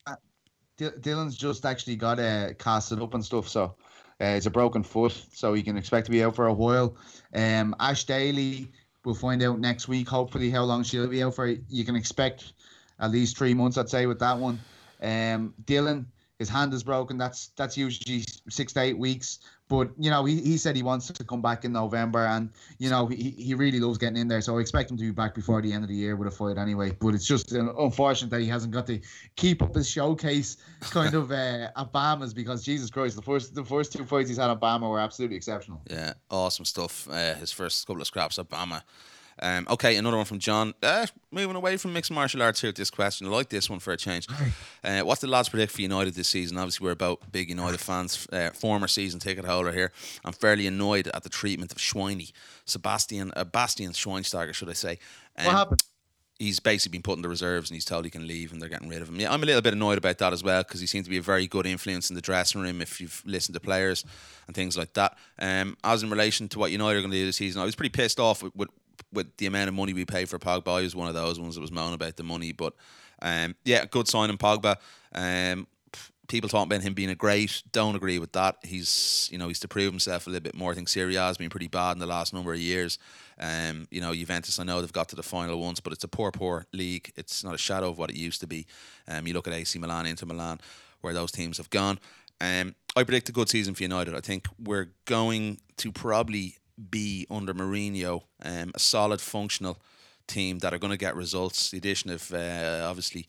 Dylan's just actually got uh, casted up and stuff, so uh, it's a broken foot, so he can expect to be out for a while. Um, Ash Daly. We'll find out next week, hopefully, how long she'll be out for. You can expect at least three months, I'd say, with that one. Um, Dylan, his hand is broken. That's that's usually six to eight weeks. But, you know, he, he said he wants to come back in November. And, you know, he, he really loves getting in there. So I expect him to be back before the end of the year with a fight anyway. But it's just unfortunate that he hasn't got to keep up his showcase kind of uh, at Bahamas, because, Jesus Christ, the first the first two fights he's had at Bama were absolutely exceptional. Yeah, awesome stuff. Uh, his first couple of scraps at Bama. Um, okay, another one from John. Uh, moving away from mixed martial arts here with this question. I like this one for a change. Uh, what's the lads predict for United this season? Obviously, we're about big United fans. Uh, former season ticket holder here. I'm fairly annoyed at the treatment of Schweini. Sebastian, uh, Bastian Schweinsteiger, should I say. Um, what happened? He's basically been put in the reserves and he's told he can leave and they're getting rid of him. Yeah, I'm a little bit annoyed about that as well, because he seemed to be a very good influence in the dressing room if you've listened to players and things like that. Um, as in relation to what United are going to do this season, I was pretty pissed off with, with with the amount of money we paid for Pogba. I was one of those ones that was moaning about the money, but um, yeah, good signing Pogba. Um, people talking about him being a great, don't agree with that. He's, you know, he's to prove himself a little bit more. I think Serie A has been pretty bad in the last number of years. Um, you know, Juventus, I know they've got to the final once, but it's a poor, poor league. It's not a shadow of what it used to be. Um, you look at A C Milan, Inter Milan, where those teams have gone. Um, I predict a good season for United. I think we're going to probably be under Mourinho um, a solid functional team that are going to get results. The addition of uh, obviously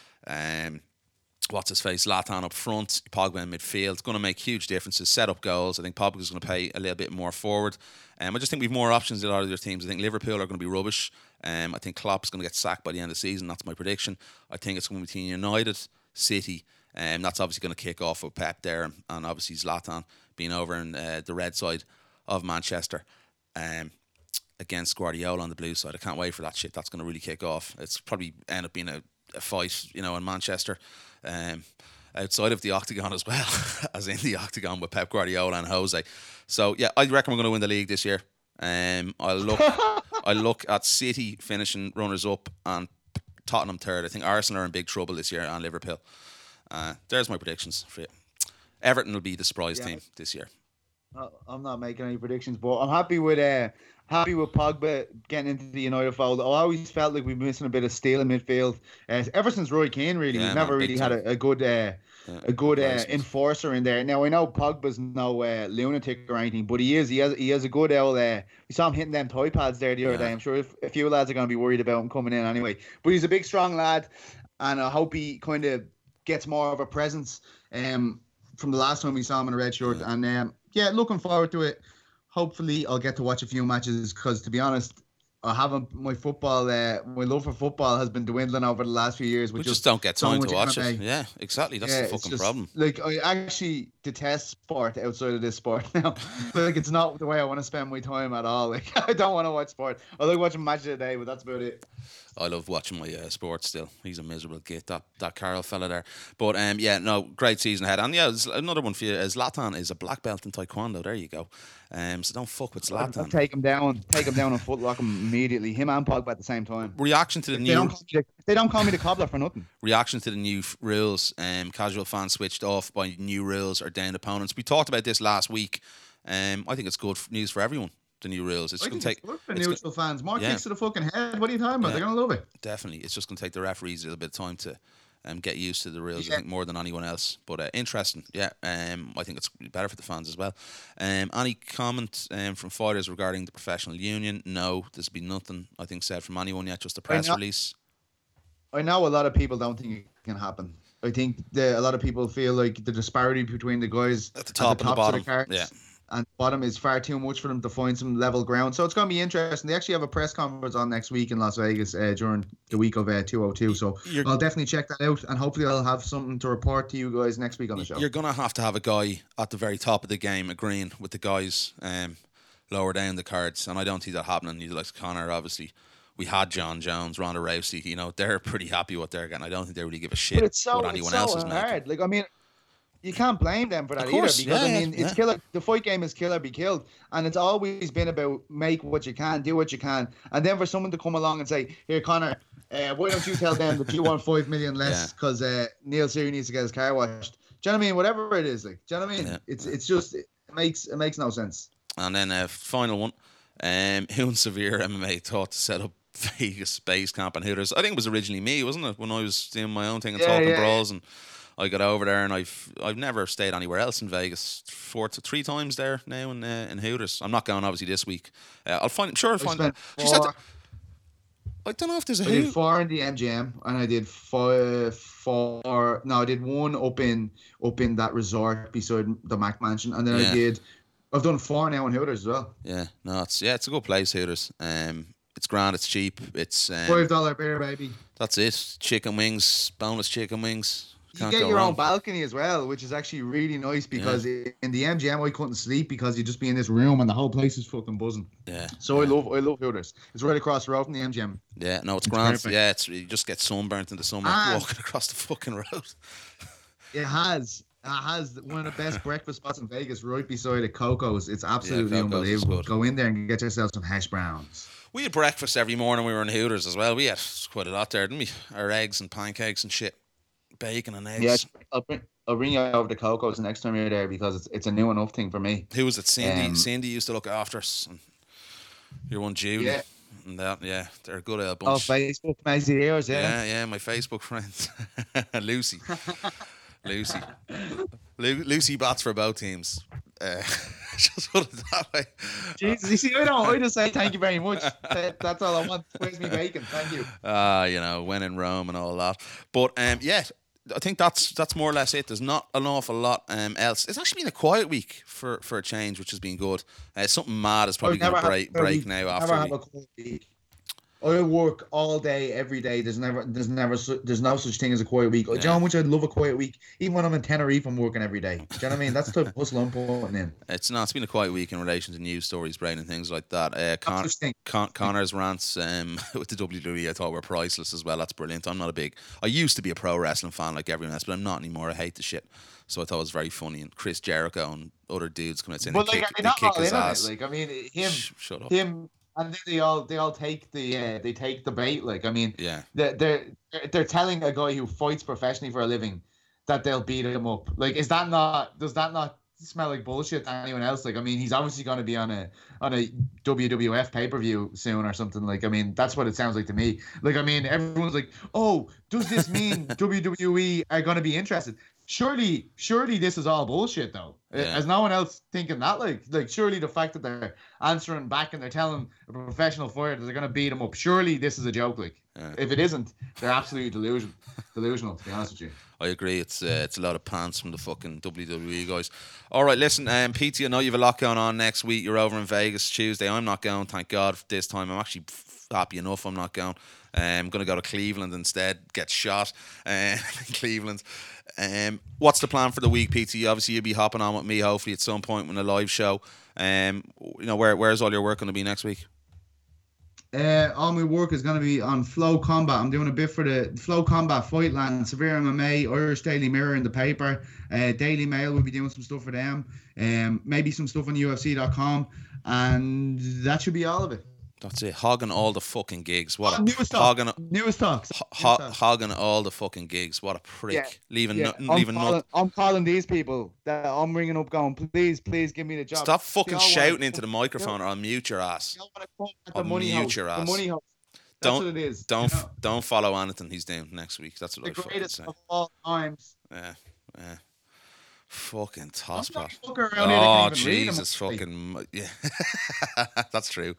um, what's his face Zlatan up front, Pogba in midfield, it's going to make huge differences. Set up goals. I think Pogba's going to play a little bit more forward. Um, I just think we've more options than a lot of their teams. I think Liverpool are going to be rubbish. Um, I think Klopp's going to get sacked by the end of the season. That's my prediction. I think it's going to be between United, City, and um, that's obviously going to kick off with Pep there, and, and obviously Zlatan being over in uh, the red side of Manchester um, against Guardiola on the blue side. I can't wait for that shit. That's going to really kick off. It's probably end up being a, a fight, you know, in Manchester, um, outside of the octagon as well, as in the octagon with Pep Guardiola and Jose. So yeah, I reckon we're going to win the league this year. Um, I look, I look at City finishing runners up and Tottenham third. I think Arsenal are in big trouble this year, and Liverpool. Uh, there's my predictions for you. Everton will be the surprise yeah. team this year. I'm not making any predictions, but I'm happy with uh, happy with Pogba getting into the United fold. I always felt like we've been missing a bit of steel in midfield. Uh, ever since Roy Keane, really, yeah, we've never really had a, a good uh, yeah, a good uh, enforcer in there. Now I know Pogba's no uh, lunatic or anything, but he is. He has he has a good old. Uh, we saw him hitting them toy pads there the other yeah. day. I'm sure if, a few lads are going to be worried about him coming in anyway. But he's a big, strong lad, and I hope he kind of gets more of a presence. Um, from the last time we saw him in a red shirt, yeah. and um, yeah, looking forward to it. Hopefully, I'll get to watch a few matches because, to be honest, I haven't. My football, uh, my love for football has been dwindling over the last few years. We just, just don't get time so to watch it. Yeah, exactly. That's yeah, the fucking just, problem. Like, I actually detest sport outside of this sport now. Like, it's not the way I want to spend my time at all. Like, I don't want to watch sport. I like watching matches a day, but that's about it. I love watching my uh, sports still. He's a miserable git, that that Carroll fella there. But um, yeah, no, great season ahead. And yeah, another one for you. Zlatan is a black belt in Taekwondo. There you go. Um, so don't fuck with Zlatan. I'll take him down, take him down and footlock him immediately. Him and Pogba at the same time. Reaction to the they new. Don't call me the, they don't call me the cobbler for nothing. Reaction to the new f- rules. Um, casual fans switched off by new rules or downed opponents. We talked about this last week. Um, I think it's good news for everyone. The new rules. It's I going to take it's good for neutral fans. More yeah. kicks to the fucking head. What are you talking about? Yeah. They're going to love it. Definitely. It's just going to take the referees a little bit of time to um, get used to the rules. Yeah. I think more than anyone else. But uh, interesting, yeah. Um, I think it's better for the fans as well. Um, any comment um, from fighters regarding the professional union? No, there's been nothing I think said from anyone yet. Just a press know- release. I know a lot of people don't think it can happen. I think the, a lot of people feel like the disparity between the guys At the top and the tops bottom, of the cards yeah. and bottom is far too much for them to find some level ground. So it's going to be interesting. They actually have a press conference on next week in Las Vegas uh, during the week of uh, two oh two. So You're- I'll definitely check that out, and hopefully I'll have something to report to you guys next week on the show. You're going to have to have a guy at the very top of the game agreeing with the guys um, lower down the cards, and I don't see that happening. You like Connor, obviously. We had John Jones, Ronda Rousey. You know, they're pretty happy what they're getting. I don't think they really give a shit But it's so, what it's anyone so else is hard. making. Like, I mean, you can't blame them for that Of course, either, because yeah, I mean, yeah. it's killer. The fight game is kill or be killed, and it's always been about make what you can, do what you can, and then for someone to come along and say, "Here, Connor, uh, why don't you tell them that you want five million less because uh, Neil Seary needs to get his car washed?" Do you know what I mean? Whatever it is, like, do you know what I mean? Yeah. It's it's just it makes it makes no sense. And then uh, final one, um, who in Severe M M A thought to set up Vegas base camp and Hooters? I think it was originally me, wasn't it, when I was doing my own thing and Yeah, talking yeah, brawls, and I got over there, and I've I've never stayed anywhere else in Vegas. Four to three times there now in uh, in Hooters. I'm not going obviously this week. Uh, I'll find. I'm sure I'll I find. spent She said. four- that- I don't know if there's a I did Hooters. four in the M G M, and I did five, four. No, I did one up in up in that resort beside the Mac Mansion, and then Yeah. I did. I've done four now in Hooters as well. Yeah, no, it's yeah, it's a good place, Hooters. Um, it's grand, it's cheap, it's um, Five dollar beer, baby. that's it. Chicken wings, boneless chicken wings. You Can't get go your wrong. own balcony as well, which is actually really nice because i in the M G M I couldn't sleep because you'd just be in this room and the whole place is fucking buzzing. Yeah, So I love I love Hooters. It's right across the road from the M G M. yeah, no, it's It's grand. perfect. Yeah, it's you just get sunburnt in the summer Ah. walking across the fucking road. It has it has one of the best breakfast spots in Vegas right beside it, Coco's. It's absolutely Coco's is unbelievable. good. Go in there and get yourself some hash browns. We had breakfast every morning. We were in Hooters as well. We had quite a lot there, didn't we? Our eggs and pancakes and shit, bacon and eggs. Yeah, I'll bring I'll bring you over to Coco's the next time you're there because it's it's a new enough thing for me. Who was it? Cindy. Um, Cindy used to look after us. And your one Julie. Yeah. And that, yeah, they're a good old Oh, bunch. Facebook, Maisie Ears, yeah. Yeah, yeah, my Facebook friend, Lucy. Lucy. Lu- Lucy bats for both teams. Uh, just put it that way. Jesus, you see, I don't. I just say thank you very much. That- That's all I want. Where's me bacon? Thank you. Ah, you know, when in Rome and all that. But um, yeah, I think that's that's more or less it. There's not an awful lot um, else. It's actually been a quiet week for, for a change, which has been good. Uh, something mad is probably I've going to never break had a break week- now never after. have we- a quiet week. I work all day, every day. There's never, there's never, su- there's no such thing as a quiet week. Do you know how much I'd love a quiet week? Even when I'm in Tenerife, I'm working every day. Do you know what I mean? That's the type of hustle I'm putting in. It's not. It's been a quiet week in relation to news stories, Brain, and things like that. Uh, Con- such thing. Con- Connor's rants um, with the W W E, I thought were priceless as well. That's brilliant. I'm not a big. I used to be a pro wrestling fan like everyone else, but I'm not anymore. I hate the shit. So I thought it was very funny. And Chris Jericho and other dudes coming out saying But they like, kick, they're they not kick all his in on ass. it. Like, I mean, him, Shh, shut up. him, and then they all, they all take the, uh, they take the bait. Like, I mean, Yeah. they're, they're, they're telling a guy who fights professionally for a living that they'll beat him up. Like, is that not? Does that not smell like bullshit to anyone else? Like, I mean, he's obviously going to be on a on a W W F pay per view soon or something. Like, I mean, that's what it sounds like to me. Like, I mean, everyone's like, oh, does this mean W W E are going to be interested? Surely, surely this is all bullshit, though. Yeah. Is no one else thinking that? Like, like surely the fact that they're answering back and they're telling a professional fighter that they're going to beat him up, surely this is a joke. Like, Yeah. if it isn't, they're absolutely delusion, delusional. To be honest with you. I agree. It's uh, it's a lot of pants from the fucking W W E guys. All right, listen, um, P T, I know you have a lot going on next week. You're over in Vegas Tuesday. I'm not going, thank God, this time. I'm actually f- happy enough I'm not going. Um, I'm going to go to Cleveland instead, get shot uh, in Cleveland. Um, what's the plan for the week, P T? Obviously, you'll be hopping on with me, hopefully, at some point in a live show. Um, you know, where where's all your work going to be next week? Uh, all my work is going to be on Flow Combat. I'm doing a bit for the Flow Combat Fightland, Severe M M A, Irish Daily Mirror in the paper. Uh, Daily Mail will be doing some stuff for them. Um, maybe some stuff on U F C dot com. And that should be all of it. That's it. Hogging all the fucking gigs. What Oh, a newest talk. hogging, Newest talks. ho- Newest ho- talks. hogging all the fucking gigs. What a prick. Yeah. Leaving Yeah, nothing. I'm, Leaving calling, nothing. I'm calling these people that I'm ringing up going, please, please give me the job. Stop They fucking all wanna shouting come- into the microphone or I'll mute your ass. they all wanna come at I'll the money mute house. your The ass. money house. That's don't, what it is. Don't you know? don't follow anything he's doing next week. That's what The I fucking greatest say. of all times. Yeah, yeah. Fucking toss I'm not pot. fucking around here, they Oh can't even read 'em. Jesus, fucking yeah. That's true.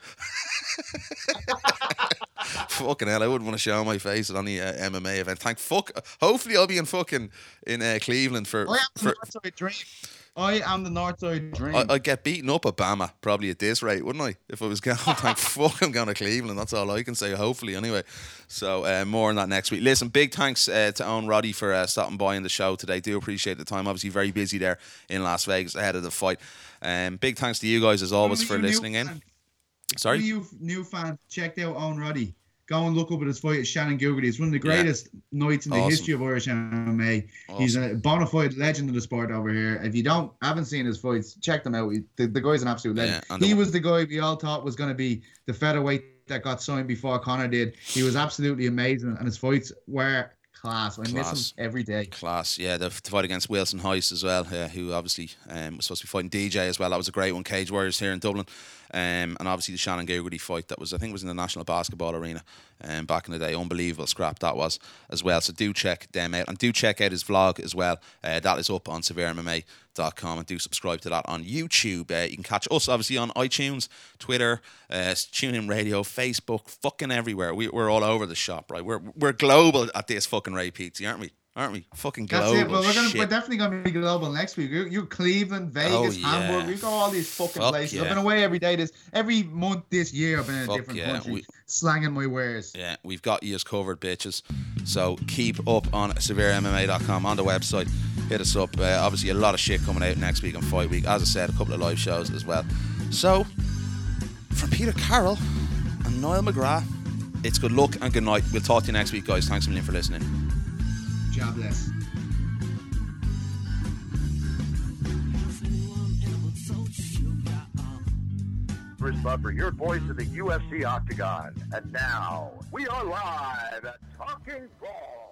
Fucking hell, I wouldn't want to show my face at any uh, M M A event. Thank fuck. Hopefully, I'll be in fucking in uh, Cleveland for. I am for the Northside Dream. I am the Northside Dream. I, I'd get beaten up at Bama probably at this rate, wouldn't I? If I was going, thank fuck, I'm going to Cleveland. That's all I can say. Hopefully, anyway. So uh, more on that next week. Listen, big thanks uh, to Owen Roddy for uh, stopping by in the show today. Do appreciate the time. Obviously, very busy there in Las Vegas ahead of the fight. Um, big thanks to you guys as always for listening in. Sorry, for you new fans, checked out Owen Roddy. Go and look up at his fight at Shannon Gogarty. It's one of the greatest yeah. nights in the awesome. history of Irish M M A. Awesome. He's a bona fide legend of the sport over here. If you don't haven't seen his fights, check them out. He, the, the guy's an absolute legend. Yeah, he the, was the guy we all thought was going to be the featherweight that got signed before Conor did. He was absolutely amazing, and his fights were class. I class. miss him every day. Class, yeah. The fight against Wilson Heist as well, yeah, who obviously um, was supposed to be fighting D J as well. That was a great one. Cage Warriors here in Dublin. Um, and obviously the Shannon Gogarty fight that was, I think it was in the National Basketball Arena um, back in the day. Unbelievable scrap that was as well. So do check them out. And do check out his vlog as well. Uh, that is up on severe M M A dot com, and do subscribe to that on YouTube. Uh, you can catch us obviously on iTunes, Twitter, uh, TuneIn Radio, Facebook, fucking everywhere. We, we're all over the shop, right? We're we're global at this fucking rate, Pete, aren't we? Aren't we? Fucking global. That's it. Well, we're, gonna, shit. we're definitely going to be global next week. You, you Cleveland, Vegas, oh, yeah. Hamburg. We go all these fucking Fuck places. Yeah. I've been away every day. This every month this year. I've been in a Fuck different yeah. country, we, slanging my wares. Yeah, we've got you covered, bitches. So keep up on severe M M A dot com on the website. Hit us up. Uh, obviously, a lot of shit coming out next week and fight week. As I said, a couple of live shows as well. So, from Peter Carroll and Niall McGrath, it's good luck and good night. We'll talk to you next week, guys. Thanks a million for listening. God bless. Chris Buffer, your voice of the U F C Octagon. And now, we are live at Talking Ball.